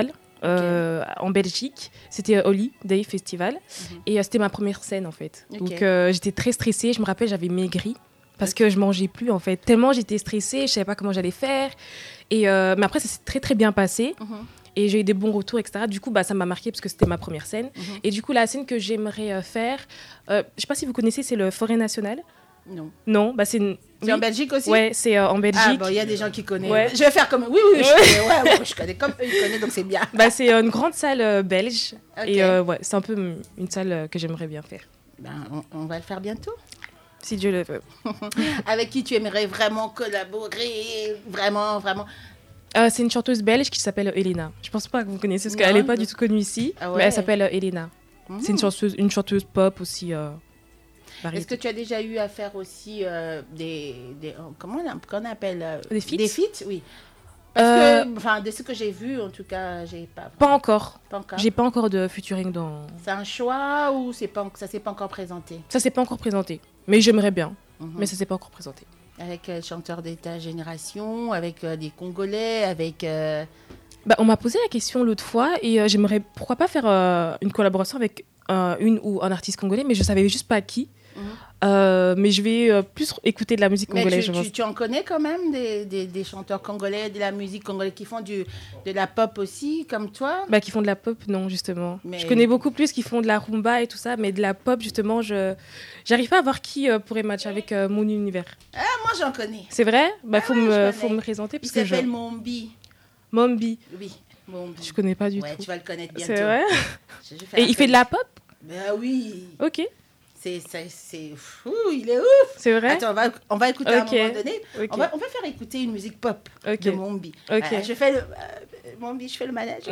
euh, en Belgique. C'était Oli Day Festival. Mm-hmm. Et euh, c'était ma première scène, en fait. Okay. Donc, euh, j'étais très stressée. Je me rappelle, j'avais maigri parce okay. que je mangeais plus, en fait. Tellement j'étais stressée, je savais pas comment j'allais faire. Et, euh, mais après, ça s'est très, très bien passé. Mm-hmm. Et j'ai eu des bons retours, et cetera. Du coup, bah, ça m'a marqué parce que c'était ma première scène. Mm-hmm. Et du coup, la scène que j'aimerais euh, faire, euh, je sais pas si vous connaissez, c'est le Forêt Nationale. Non. Non, bah c'est une... C'est oui. en Belgique aussi? Ouais, c'est euh, en Belgique. Ah bon, il y a des gens qui connaissent. Ouais. Je vais faire comme... Oui, oui, je connais. Ouais, ouais, je connais comme eux, ils connaissent, donc c'est bien. Bah, c'est euh, une grande salle euh, belge. Okay. Et euh, ouais, c'est un peu m- une salle euh, que j'aimerais bien faire. Ben, on, on va le faire bientôt. Si Dieu le veut. Avec qui tu aimerais vraiment collaborer? Vraiment, vraiment euh, C'est une chanteuse belge qui s'appelle Elena. Je pense pas que vous connaissez, parce qu'elle n'est pas du tout connue ici. Ah ouais. Mais elle s'appelle euh, Elena. Mmh. C'est une chanteuse, une chanteuse pop aussi. Euh, Est-ce que tu as déjà eu à faire aussi euh, des, des... Comment on, on appelle euh, Des feats? Des feats, oui. Parce euh... que, enfin, de ce que j'ai vu, en tout cas, j'ai pas... Pas encore. Pas encore. J'ai pas encore de featuring dans... C'est un choix ou c'est pas, ça s'est pas encore présenté? Ça s'est pas encore présenté. Mais j'aimerais bien. Mm-hmm. Mais ça s'est pas encore présenté. Avec euh, chanteur de ta génération, avec euh, des Congolais, avec... Euh... Bah, on m'a posé la question l'autre fois et euh, j'aimerais, pourquoi pas faire euh, une collaboration avec euh, une ou un artiste congolais, mais je savais juste pas qui. Mm-hmm. Euh, mais je vais euh, plus écouter de la musique congolaise. Mais tu, je tu, pense. tu en connais quand même des, des, des chanteurs congolais, de la musique congolaise qui font du, de la pop aussi, comme toi? Bah, qui font de la pop, non, justement. Mais... Je connais beaucoup plus qui font de la rumba et tout ça, mais de la pop, justement, je j'arrive pas à voir qui euh, pourrait matcher avec euh, mon univers. Ah, moi j'en connais. C'est vrai? Bah, ah, faut, ouais, me, faut me présenter. Il s'appelle je... Mombi. Mombi? Oui, Mombi. Je connais pas du ouais, tout. Tu vas le connaître bientôt. C'est vrai? Et il fait de la pop? Bah oui. Ok. C'est, c'est, c'est fou, il est ouf. C'est vrai? Attends, on va, on va écouter okay. à un moment donné. Okay. On, va, on va faire écouter une musique pop okay. de Mombi. Okay. Euh, je fais le... Euh, Mombi, je fais le manège.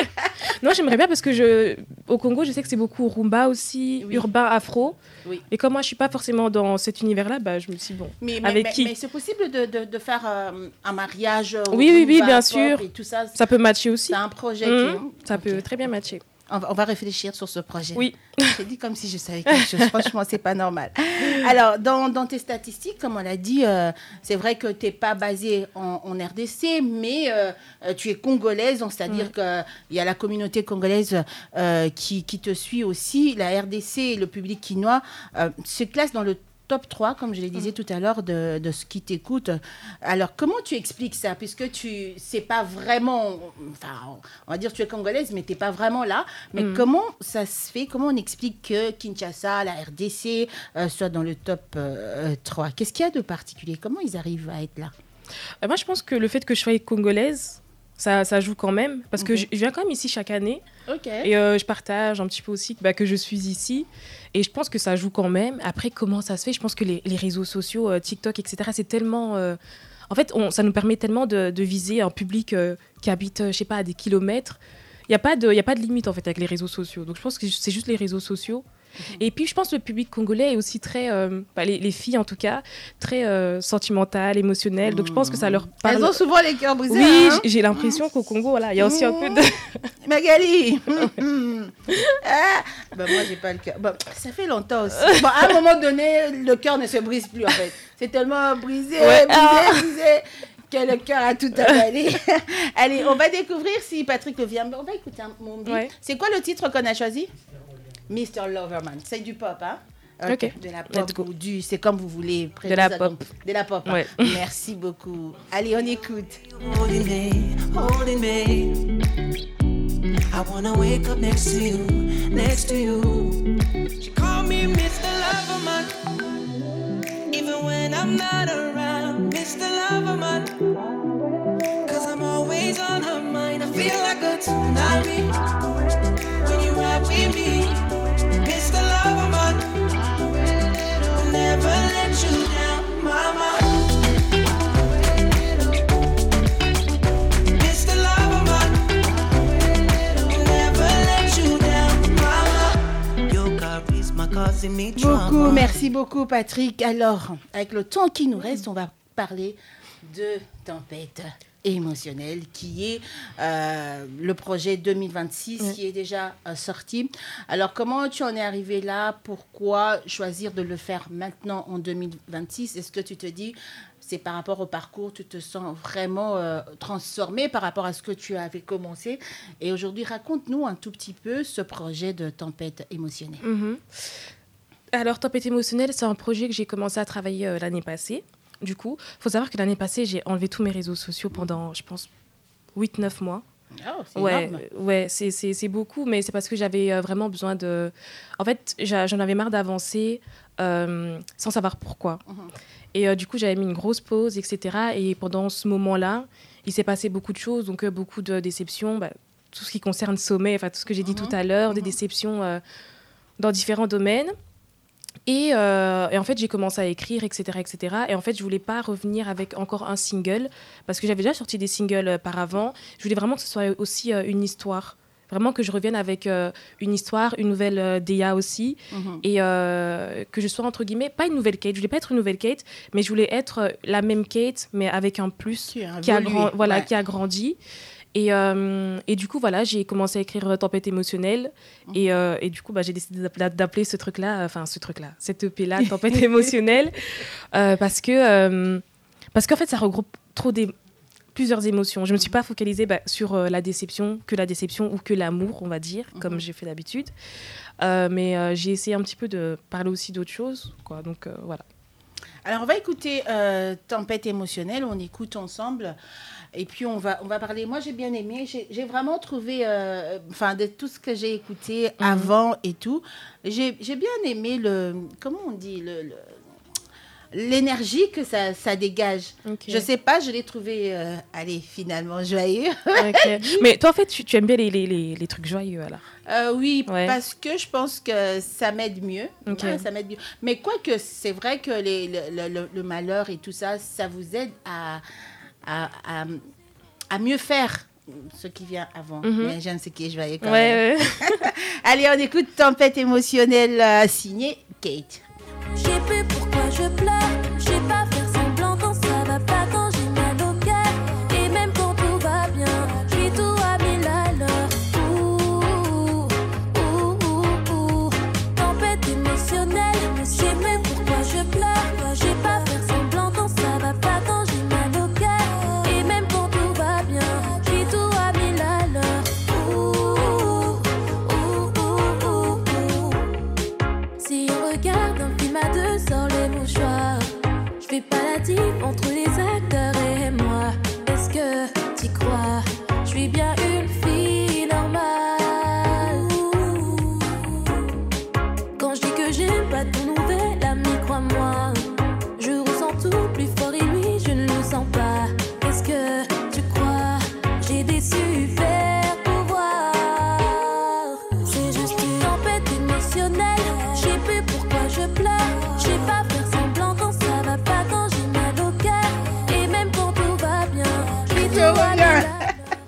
Non, j'aimerais bien parce que je, au Congo, je sais que c'est beaucoup rumba aussi, oui. urbain, afro. Oui. Et comme moi, je suis pas forcément dans cet univers-là, bah, je me suis dit, bon, mais, mais, avec mais, qui? Mais c'est possible de, de, de faire euh, un mariage oui, oui, oui, bien sûr. Et tout ça. Ça peut matcher aussi. C'est un projet mmh, qui... Ça okay. peut très bien matcher. On va, on va réfléchir sur ce projet. Oui. J'ai dit comme si je savais quelque chose. Franchement, c'est pas normal. Alors, dans, dans tes statistiques, comme on l'a dit, euh, c'est vrai que tu n'es pas basée en, en R D C, mais euh, tu es congolaise. Donc, c'est-à-dire mm. qu'il y a la communauté congolaise euh, qui, qui te suit aussi. La R D C et le public quinois euh, se classent dans le top trois, comme je le disais mmh. tout à l'heure, de, de ce qui t'écoute. Alors, comment tu expliques ça? Puisque tu c'est pas vraiment... Enfin, on va dire tu es congolaise, mais tu n'es pas vraiment là. Mais mmh. comment ça se fait? Comment on explique que Kinshasa, la R D C, euh, soit dans le top euh, trois? Qu'est-ce qu'il y a de particulier? Comment ils arrivent à être là? euh, Moi, je pense que le fait que je sois congolaise, ça, ça joue quand même. Parce okay. que je, je viens quand même ici chaque année. Okay. Et euh, je partage un petit peu aussi bah, que je suis ici. Et je pense que ça joue quand même. Après, comment ça se fait? Je pense que les, les réseaux sociaux, euh, TikTok, et cetera, c'est tellement... Euh... En fait, on, ça nous permet tellement de, de viser un public euh, qui habite, je sais pas, à des kilomètres. Il n'y a pas de, y a pas de limite, en fait, avec les réseaux sociaux. Donc, je pense que c'est juste les réseaux sociaux. Mmh. Et puis, je pense que le public congolais est aussi très... Euh, bah, les, les filles, en tout cas, très euh, sentimentales, émotionnelles. Donc, je pense que ça leur parle... Elles ont souvent les cœurs brisés. Oui, hein? j'ai l'impression mmh. qu'au Congo, voilà, il y a aussi mmh. un peu de... Magali ah, ben moi, j'ai pas le cœur. Bon, ça fait longtemps aussi. Bon, à un moment donné, le cœur ne se brise plus, en fait. C'est tellement brisé, ouais. brisé, ah. brisé, que le cœur a tout avalé. Allez, on va découvrir si Patrick vient. On va écouter un Mombi. Ouais. C'est quoi le titre qu'on a choisi? mister Loverman. C'est du pop, hein? Ok. okay. De la pop ou du... C'est comme vous voulez. De la pop. Donc, de la pop. Ouais. Hein? Merci beaucoup. Allez, on écoute. Holding me, holding me. I wanna wake up next to you, next to you. She called me mister Loverman, even when I'm not around, mister Loverman. Cause I'm always on her mind, I feel like a tsunami when you ride with me, mister Loverman. I'll never let you down, mama. Beaucoup, merci beaucoup Patrick. Alors, avec le temps qui nous reste, on va parler de tempête. émotionnel, qui est euh, le projet deux mille vingt-six, Oui. qui est déjà euh, sorti. Alors, comment tu en es arrivé là? Pourquoi choisir de le faire maintenant en deux mille vingt-six? Est-ce que tu te dis, c'est par rapport au parcours, tu te sens vraiment euh, transformé par rapport à ce que tu avais commencé? Et aujourd'hui, raconte-nous un tout petit peu ce projet de Tempête émotionnelle. Mhm. Alors, Tempête émotionnelle, c'est un projet que j'ai commencé à travailler euh, l'année passée. Du coup, il faut savoir que l'année passée, j'ai enlevé tous mes réseaux sociaux pendant, je pense, huit neuf mois. Oh, c'est Ouais, énorme. ouais, c'est, c'est, c'est beaucoup, mais c'est parce que j'avais euh, vraiment besoin de... En fait, j'a- j'en avais marre d'avancer euh, sans savoir pourquoi. Mhm. Et euh, du coup, j'avais mis une grosse pause, et cetera. Et pendant ce moment-là, il s'est passé beaucoup de choses, donc euh, beaucoup de déceptions, bah, tout ce qui concerne sommet, enfin tout ce que j'ai dit Mhm. tout à l'heure, des Mhm. déceptions euh, dans différents domaines. Et, euh, et en fait, j'ai commencé à écrire, et cetera, et cetera. Et en fait, je voulais pas revenir avec encore un single, parce que j'avais déjà sorti des singles euh, par avant. Je voulais vraiment que ce soit aussi euh, une histoire. Vraiment que je revienne avec euh, une histoire, une nouvelle euh, Déa aussi. Mhm. Et euh, que je sois, entre guillemets, pas une nouvelle Kate. Je voulais pas être une nouvelle Kate, mais je voulais être euh, la même Kate, mais avec un plus Qui a qui a, évolué, grand- voilà, ouais. qui a grandi. Et, euh, et du coup, voilà, j'ai commencé à écrire euh, Tempête émotionnelle. Mhm. Et, euh, et du coup, bah, j'ai décidé d'app- d'appeler ce truc-là, enfin, ce truc-là, cette E P-là, Tempête émotionnelle. euh, parce que, euh, parce qu'en fait, ça regroupe trop des, plusieurs émotions. Je ne me suis pas focalisée bah, sur euh, la déception, que la déception ou que l'amour, on va dire, Mhm. comme j'ai fait d'habitude. Euh, mais euh, j'ai essayé un petit peu de parler aussi d'autres choses, quoi. Donc, euh, voilà. Alors, on va écouter euh, Tempête émotionnelle, on écoute ensemble. Et puis, on va, on va parler. Moi, j'ai bien aimé. J'ai, j'ai vraiment trouvé, euh, enfin, de tout ce que j'ai écouté Mhm. avant et tout, j'ai, j'ai bien aimé le. Comment on dit le, le- l'énergie que ça, ça dégage. Ok. Je sais pas, je l'ai trouvé, euh, allez, finalement joyeux. Ok. Mais toi, en fait, tu, tu aimes bien les, les, les, les trucs joyeux, alors. Euh, oui, Ouais. parce que je pense que ça m'aide mieux. Ok. Ouais, ça m'aide mieux. Mais quoique, c'est vrai que les, le, le- le- le malheur et tout ça, ça vous aide à, à, à, à mieux faire ce qui vient avant. Mhm. Mais j'aime ce qui est joyeux quand Ouais, même. ouais. Allez, on écoute Tempête émotionnelle euh, signée Kate. Je sais plus pourquoi je pleure, je sais pas faire semblant quand ça va pas, quand j'ai mal au cœur. Et même quand tout va bien, j'ai tout à mille à l'heure. Ouh, ouh, ouh, ouh. Tempête émotionnelle, je sais même pourquoi je pleure. Je sais pas faire semblant quand ça va pas, quand j'ai mal au cœur. Et même quand tout va bien, j'ai tout à mille à l'heure. Ouh, ouh, ouh, ouh, ouh. Si on regarde un film à deux, sort les mouchoirs. Je fais pas la diff entre les acteurs et moi. Est-ce que t'y crois? Je suis bien une fille normale. Quand je dis que j'aime pas ton nouvel ami, crois-moi. Je ressens tout plus fort et lui, je ne le sens pas. Est-ce que tu crois? J'ai des super pouvoirs. C'est juste une tempête émotionnelle. Je sais plus pourquoi je pleure. Je sais pas faire semblant quand ça va pas, quand j'ai mal au cœur. Et même quand tout va bien, j'ai tout à va bien. mille à l'heure.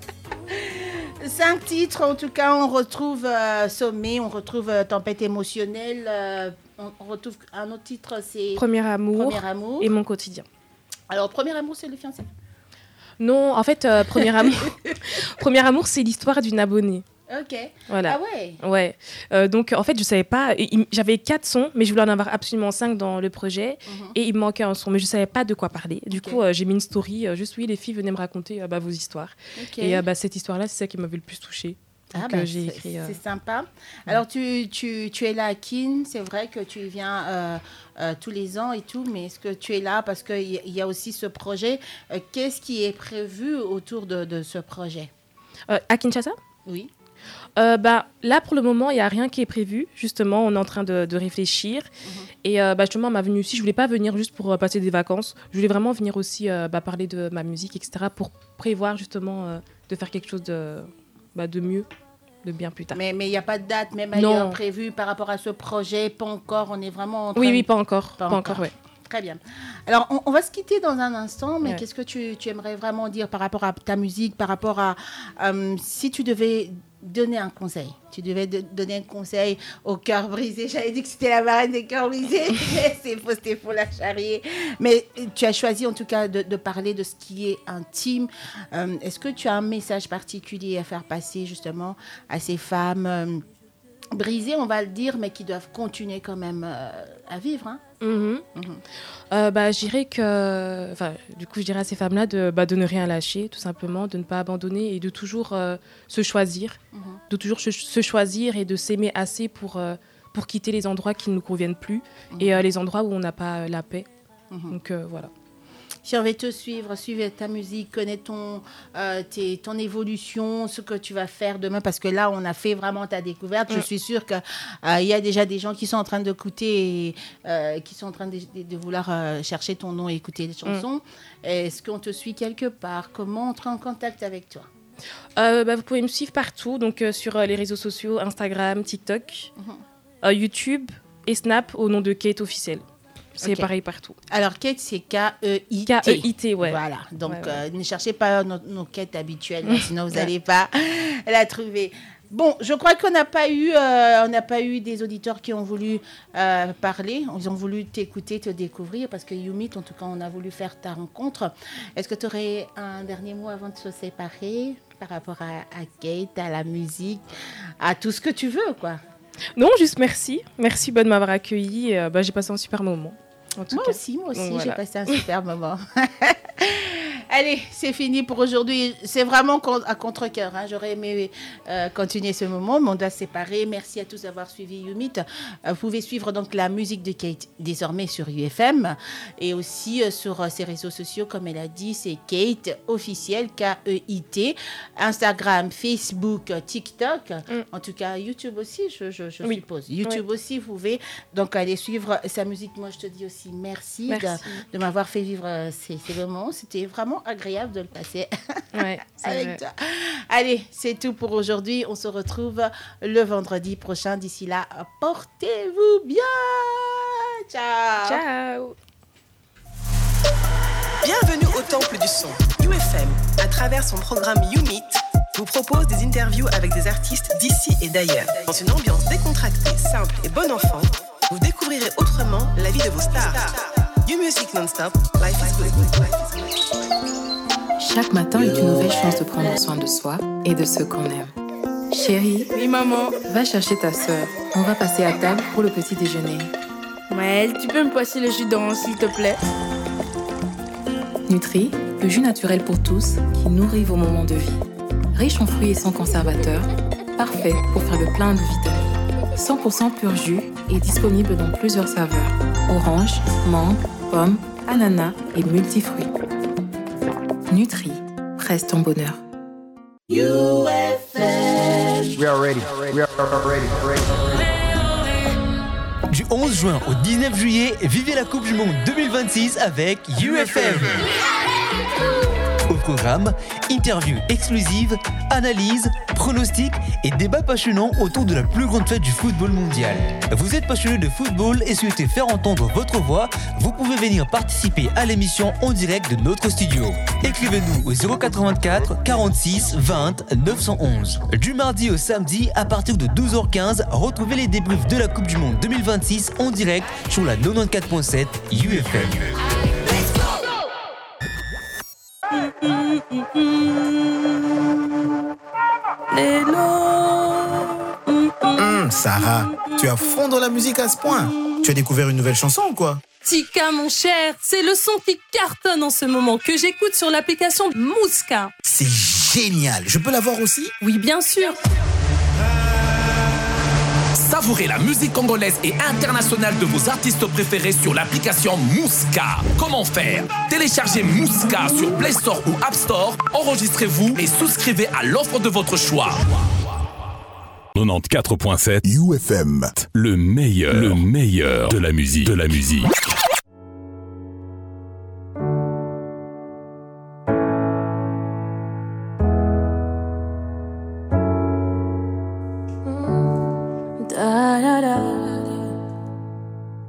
Cinq titres, en tout cas, on retrouve euh, Sommet, on retrouve euh, Tempête émotionnelle, euh, on, on retrouve un autre titre, c'est Premier amour Premier amour. et mon quotidien. Alors, Premier amour, c'est le fiancé. Non, en fait, euh, Premier amour, Premier amour, c'est l'histoire d'une abonnée. Ok. Voilà. Ah ouais. Ouais. Euh, donc, en fait, je savais pas. il- J'avais quatre sons, mais je voulais en avoir absolument cinq dans le projet. Mhm. Et il me manquait un son, mais je savais pas de quoi parler. Du Ok. coup, euh, j'ai mis une story. euh, juste, oui, les filles, venez me raconter euh, bah, vos histoires. Ok. Et euh, bah, cette histoire-là, c'est ça qui m'avait le plus touchée. Ah Donc, bah, euh, j'ai c'est- écrit. euh, C'est sympa. Alors, tu, tu, tu es là à Keene, c'est vrai que tu viens euh, euh, tous les ans et tout, mais est-ce que tu es là parce qu'il y, y a aussi ce projet? Euh, Qu'est-ce qui est prévu autour de, de ce projet? euh, à Kinshasa Oui. Euh, bah, là, pour le moment, il n'y a rien qui est prévu. Justement, on est en train de, de réfléchir. Mhm. Et euh, bah, justement, ma venue aussi, je ne voulais pas venir juste pour euh, passer des vacances. Je voulais vraiment venir aussi euh, bah, parler de ma musique, et cetera, pour prévoir justement euh, de faire quelque chose de, bah, de mieux, de bien plus tard. Mais il n'y a pas de date, même Non. ailleurs prévue par rapport à ce projet, pas encore. On est vraiment en train Oui, de- oui, pas encore. Pas Pas, encore. encore, ouais. Très bien. Alors, on, on va se quitter dans un instant, mais Ouais. qu'est-ce que tu, tu aimerais vraiment dire par rapport à ta musique, par rapport à... euh, si tu devais donner un conseil. Tu devais de- donner un conseil au cœur brisé. J'avais dit que c'était la marraine des cœurs brisés. Mais c'est faux, c'était pour la charrier. Mais tu as choisi en tout cas de, de parler de ce qui est intime. Euh, est-ce que tu as un message particulier à faire passer justement à ces femmes euh, brisées, on va le dire, mais qui doivent continuer quand même euh, à vivre, hein? Mhm. Mhm. Euh, bah, je dirais que, enfin, du coup, je dirais à ces femmes-là de, bah, de ne rien lâcher, tout simplement, de ne pas abandonner et de toujours euh, se choisir, Mhm. de toujours se, se choisir et de s'aimer assez pour, euh, pour quitter les endroits qui ne nous conviennent plus et euh, les endroits où on n'a pas euh, la paix. Mhm. Donc euh, voilà. Si on veut te suivre, suivre ta musique, connaître ton, euh, tes- ton évolution, ce que tu vas faire demain, parce que là, on a fait vraiment ta découverte. Je Mm. suis sûre qu'il y a déjà des gens qui sont en train d'écouter, et, euh, qui sont en train de, de- de vouloir euh, chercher ton nom et écouter les chansons. Est-ce qu'on te suit quelque part? Comment entrer en contact avec toi? Euh, bah, vous pouvez me suivre partout, donc euh, sur euh, les réseaux sociaux, Instagram, TikTok, Mhm. euh, YouTube et Snap au nom de Kate Officiel. C'est Ok. pareil partout. Alors, Kate, c'est K E I T. K E I T, ouais. Voilà, donc Ouais, ouais. euh, ne cherchez pas nos, nos quêtes habituelles, hein, sinon vous n'allez pas la trouver. Bon, je crois qu'on n'a pas eu, euh, on n'a pas eu des auditeurs qui ont voulu euh, parler, ils ont voulu t'écouter, te découvrir, parce que Yumit, en tout cas, on a voulu faire ta rencontre. Est-ce que tu aurais un dernier mot avant de se séparer par rapport à, à Kate, à la musique, à tout ce que tu veux, quoi? Non, juste merci. Merci bah, de m'avoir accueilli. Euh, bah, j'ai passé un super moment. En tout Moi cas. aussi, moi aussi, Donc, j'ai voilà. passé un super moment. Allez, c'est fini pour aujourd'hui. C'est vraiment con- à contre-cœur, hein. J'aurais aimé euh, continuer ce moment, mais on doit se séparer. Merci à tous d'avoir suivi Yumit. Euh, vous pouvez suivre donc la musique de Kate désormais sur U F M et aussi euh, sur euh, ses réseaux sociaux, comme elle a dit, c'est Kate officiel, K E I T, Instagram, Facebook, euh, TikTok, Mm. en tout cas YouTube aussi, je, je, je Oui. suppose. YouTube aussi, vous pouvez donc aller suivre sa musique. Moi, je te dis aussi merci, Merci. De, de m'avoir fait vivre euh, ces, ces moments. C'était vraiment agréable de le passer Ouais, c'est avec vrai. toi. Allez, c'est tout pour aujourd'hui. On se retrouve le vendredi prochain. D'ici là, portez-vous bien. Ciao. Ciao. Bienvenue au Temple du Son. U F M, à travers son programme YouMeet, vous propose des interviews avec des artistes d'ici et d'ailleurs. Dans une ambiance décontractée, simple et bon enfant, vous découvrirez autrement la vie de vos stars. You Music Non-Stop, life is good. Chaque matin est une nouvelle chance de prendre soin de soi et de ceux qu'on aime. Chérie, Oui, maman. va chercher ta sœur. On va passer à table pour le petit déjeuner. Maëlle, tu peux me passer le jus d'orange, s'il te plaît? Nutri, le jus naturel pour tous qui nourrit vos moments de vie. Riche en fruits et sans conservateurs, parfait pour faire le plein de vitamines. cent pour cent pur jus est disponible dans plusieurs saveurs. Orange, mangue, pomme, ananas et multifruits. Nutri, presse ton bonheur. We are ready. We are ready. Du onze juin au dix-neuf juillet, vivez la Coupe du Monde deux mille vingt-six avec U F M. Au programme, interviews exclusives, analyses, pronostics et débats passionnants autour de la plus grande fête du football mondial. Vous êtes passionné de football et souhaitez faire entendre votre voix, vous pouvez venir participer à l'émission en direct de notre studio. Écrivez-nous au zéro quatre-vingt-quatre quarante-six vingt neuf cent onze. Du mardi au samedi à partir de douze heures quinze, retrouvez les débriefs de la Coupe du Monde deux mille vingt-six en direct sur la quatre-vingt-quatorze point sept U F M. Hum, Sarah, tu es à fond dans la musique à ce point. Tu as découvert une nouvelle chanson ou quoi? Tika, mon cher, c'est le son qui cartonne en ce moment, que j'écoute sur l'application Mouska. C'est génial. Je peux la voir aussi? Oui, bien sûr. Savourez la musique congolaise et internationale de vos artistes préférés sur l'application Mouska. Comment faire? Téléchargez Mouska sur Play Store ou App Store, enregistrez-vous et souscrivez à l'offre de votre choix. quatre-vingt-quatorze point sept U F M, le meilleur, le meilleur de la musique, de la musique. Da, da, da.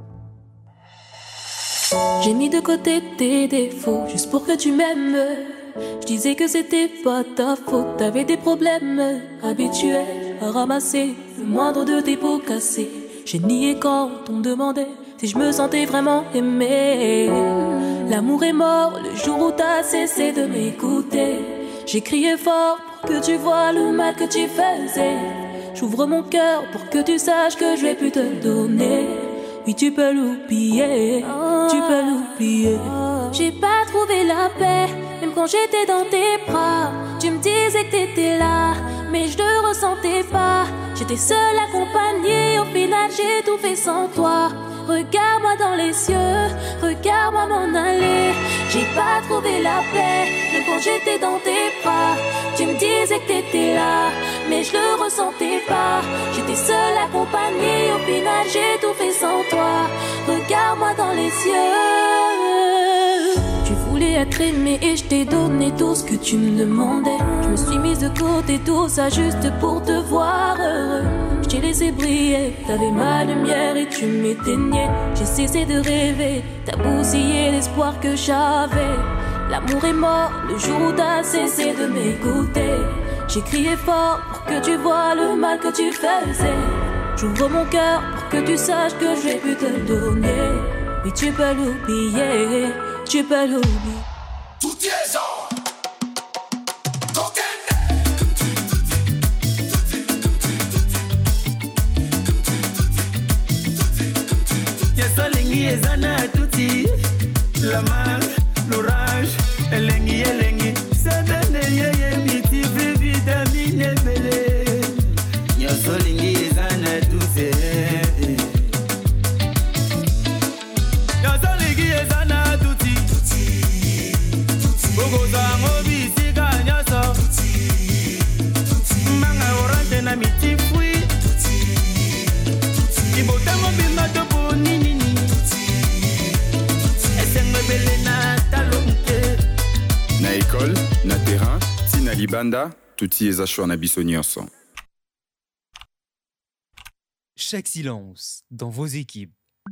J'ai mis de côté tes défauts juste pour que tu m'aimes. Je disais que c'était pas ta faute, t'avais des problèmes habituels à ramasser le moindre de tes pots cassés. J'ai nié quand on me demandait si je me sentais vraiment aimée. L'amour est mort le jour où t'as cessé de m'écouter. J'ai crié fort pour que tu vois le mal que tu faisais. J'ouvre mon cœur pour que tu saches que je vais plus te donner. Oui, tu peux l'oublier, tu peux l'oublier. J'ai pas trouvé la paix, même quand j'étais dans tes bras. Tu me disais que t'étais là, mais je ne ressentais pas. J'étais seule accompagnée, au final j'ai tout fait sans toi. Regarde-moi dans les yeux, regarde-moi m'en aller. J'ai pas trouvé la paix, même quand j'étais dans tes bras. Tu me disais que t'étais là, mais je le ressentais pas. J'étais seule accompagnée, au final j'ai tout fait sans toi. Regarde-moi dans les yeux. Tu voulais être aimée et je t'ai donné tout ce que tu me demandais. Je me suis mise de côté, tout ça juste pour te voir heureux. Je t'ai laissé briller, t'avais ma lumière et tu m'éteignais. J'ai cessé de rêver, t'as bousillé l'espoir que j'avais. L'amour est mort le jour où t'as cessé de m'écouter. J'ai crié fort pour que tu vois le mal que tu faisais. J'ouvre mon cœur pour que tu saches que je vais plus te le donner. Oui, tu peux l'oublier, tu peux l'oublier. Tout est en Ezana tuti la mal l'orage elengi elengi sadane yeye miti vitamine bele yosolingi ezana tuti yosolingi ezana tuti bogo zango bisika nyoso manga orante na miti fui ibotamo bimato ponini na école, na terrain, tina libanda, tuti ezashwa na biso nyonso. Chaque silence dans vos équipes,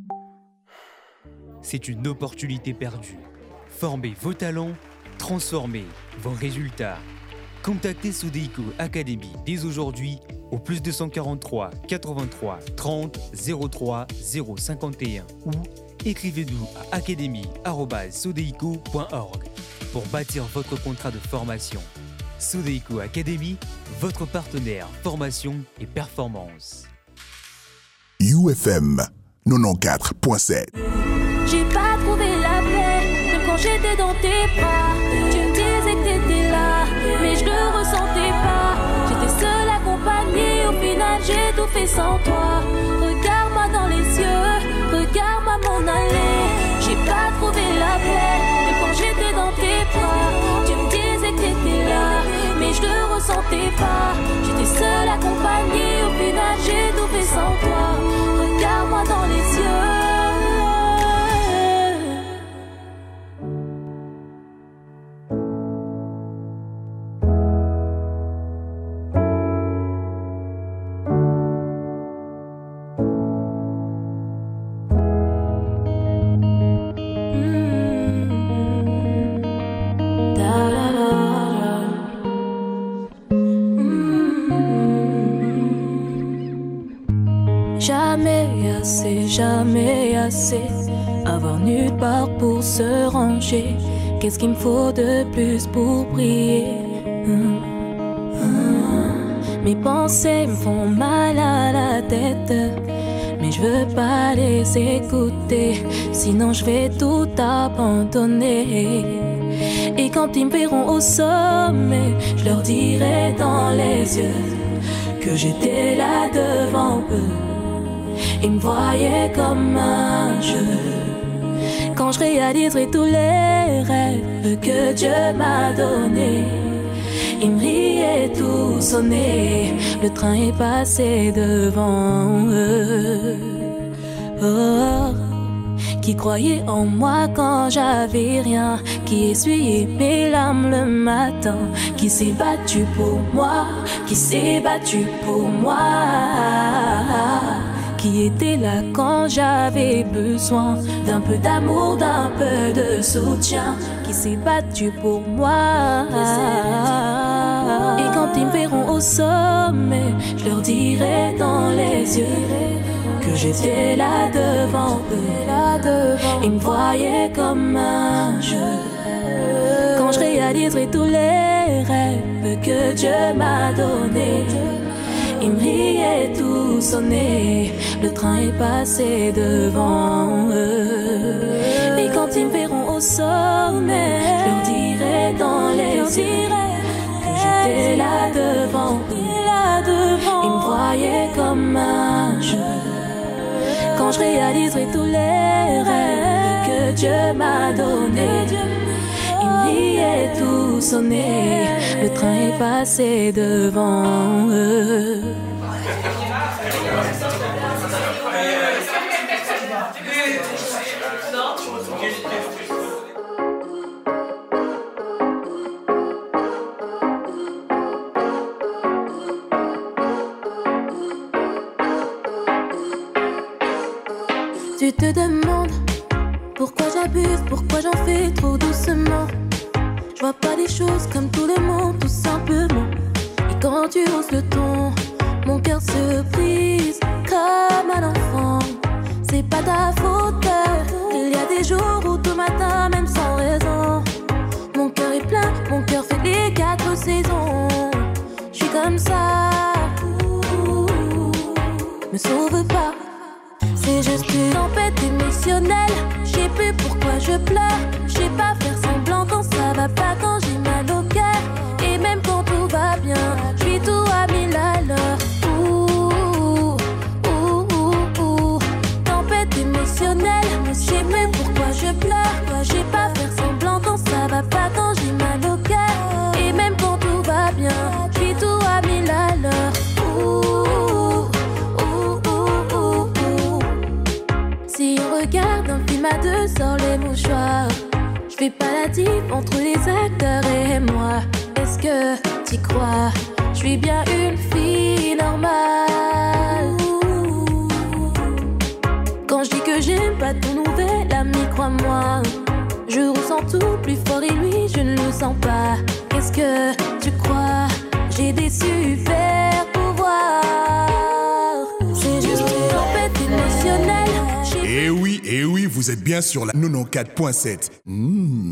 c'est une opportunité perdue. Formez vos talents, transformez vos résultats. Contactez Sodeiko Academy dès aujourd'hui au plus deux cent quarante-trois quatre-vingt-trois trente zéro trois zéro cinquante et un ou écrivez-nous à academy arobase sodeiko point org pour bâtir votre contrat de formation. Sodeiko Academy, votre partenaire formation et performance. U F M quatre-vingt-quatorze point sept. J'ai pas trouvé la paix, même quand j'étais dans tes bras. Tu me disais que t'étais là, mais je le ressentais pas. J'étais seule accompagnée, au final j'ai tout fait sans toi. Regarde-moi dans les yeux, regarde-moi m'en aller. J'ai pas trouvé la paix, même quand j'étais dans tes bras. Tu me disais que t'étais là, mais je le ressentais pas. J'étais seule accompagnée, au final j'ai tout fait sans toi. Regarde-moi dans les yeux. Jamais assez, avoir nulle part pour se ranger. Qu'est-ce qu'il me faut de plus pour briller? Hum, hum. Mes pensées me font mal à la tête, mais je veux pas les écouter, sinon je vais tout abandonner. Et quand ils me verront au sommet, je leur dirai dans les yeux que j'étais là devant eux. Ils me voyaient comme un jeu. Quand je réaliserai tous les rêves que Dieu m'a donnés, ils me riaient tout sonné. Le train est passé devant eux. Oh, qui croyait en moi quand j'avais rien, qui essuyait mes larmes le matin, qui s'est battu pour moi, qui s'est battu pour moi, qui était là quand j'avais besoin d'un peu d'amour, d'un peu de soutien, qui s'est battu pour moi. Et quand ils me verront au sommet, je leur dirai dans les yeux que j'étais là devant eux. Ils me voyaient comme un jeu. Quand je réaliserai tous les rêves que Dieu m'a donnés, ils me riaient tout sonné. Le train est passé devant eux. Et quand ils me verront au sommet, je leur dirai dans les yeux que j'étais là devant eux. Ils me voyaient comme un jeu. Quand je réaliserai tous les rêves que Dieu m'a donnés, ils me riaient tout sonné. Le train est passé devant eux. Tu te demandes pourquoi j'abuse, pourquoi j'en fais trop doucement. Je vois pas les choses comme tout le monde, tout simplement. Et quand tu hausses le ton, mon cœur se brise comme un enfant. C'est pas ta faute. Il y a des jours où tout matin, même sans raison, mon cœur est plein, mon cœur fait les quatre saisons. Je suis comme ça. Me sauve pas. C'est juste une tempête émotionnelle. Je sais plus pourquoi je pleure. Je sais pas faire semblant quand ça va pas, quand j'ai mal au cœur. Et même quand tout va bien, je suis tout à mille à l'heure. Ouh, ouh, ouh, ouh. Tempête émotionnelle. Je sais plus pourquoi je pleure. Je sais pas faire semblant quand ça va pas, quand j'ai mal au cœur. Et même quand tout va bien, je suis tout à mille à l'heure. Si on regarde un film à deux sans les mouchoirs, je fais pas la diff entre les acteurs et moi. Est-ce que t'y crois? Je suis bien une fille normale. Quand je dis que j'aime pas ton nouvel ami, crois-moi, je ressens tout plus fort et lui je ne le sens pas. Qu'est-ce que tu crois? J'ai des super pouvoirs. C'est juste une tempête émotionnelle. Eh oui, eh oui, vous êtes bien sur la quatre-vingt-quatorze point sept. Mmh.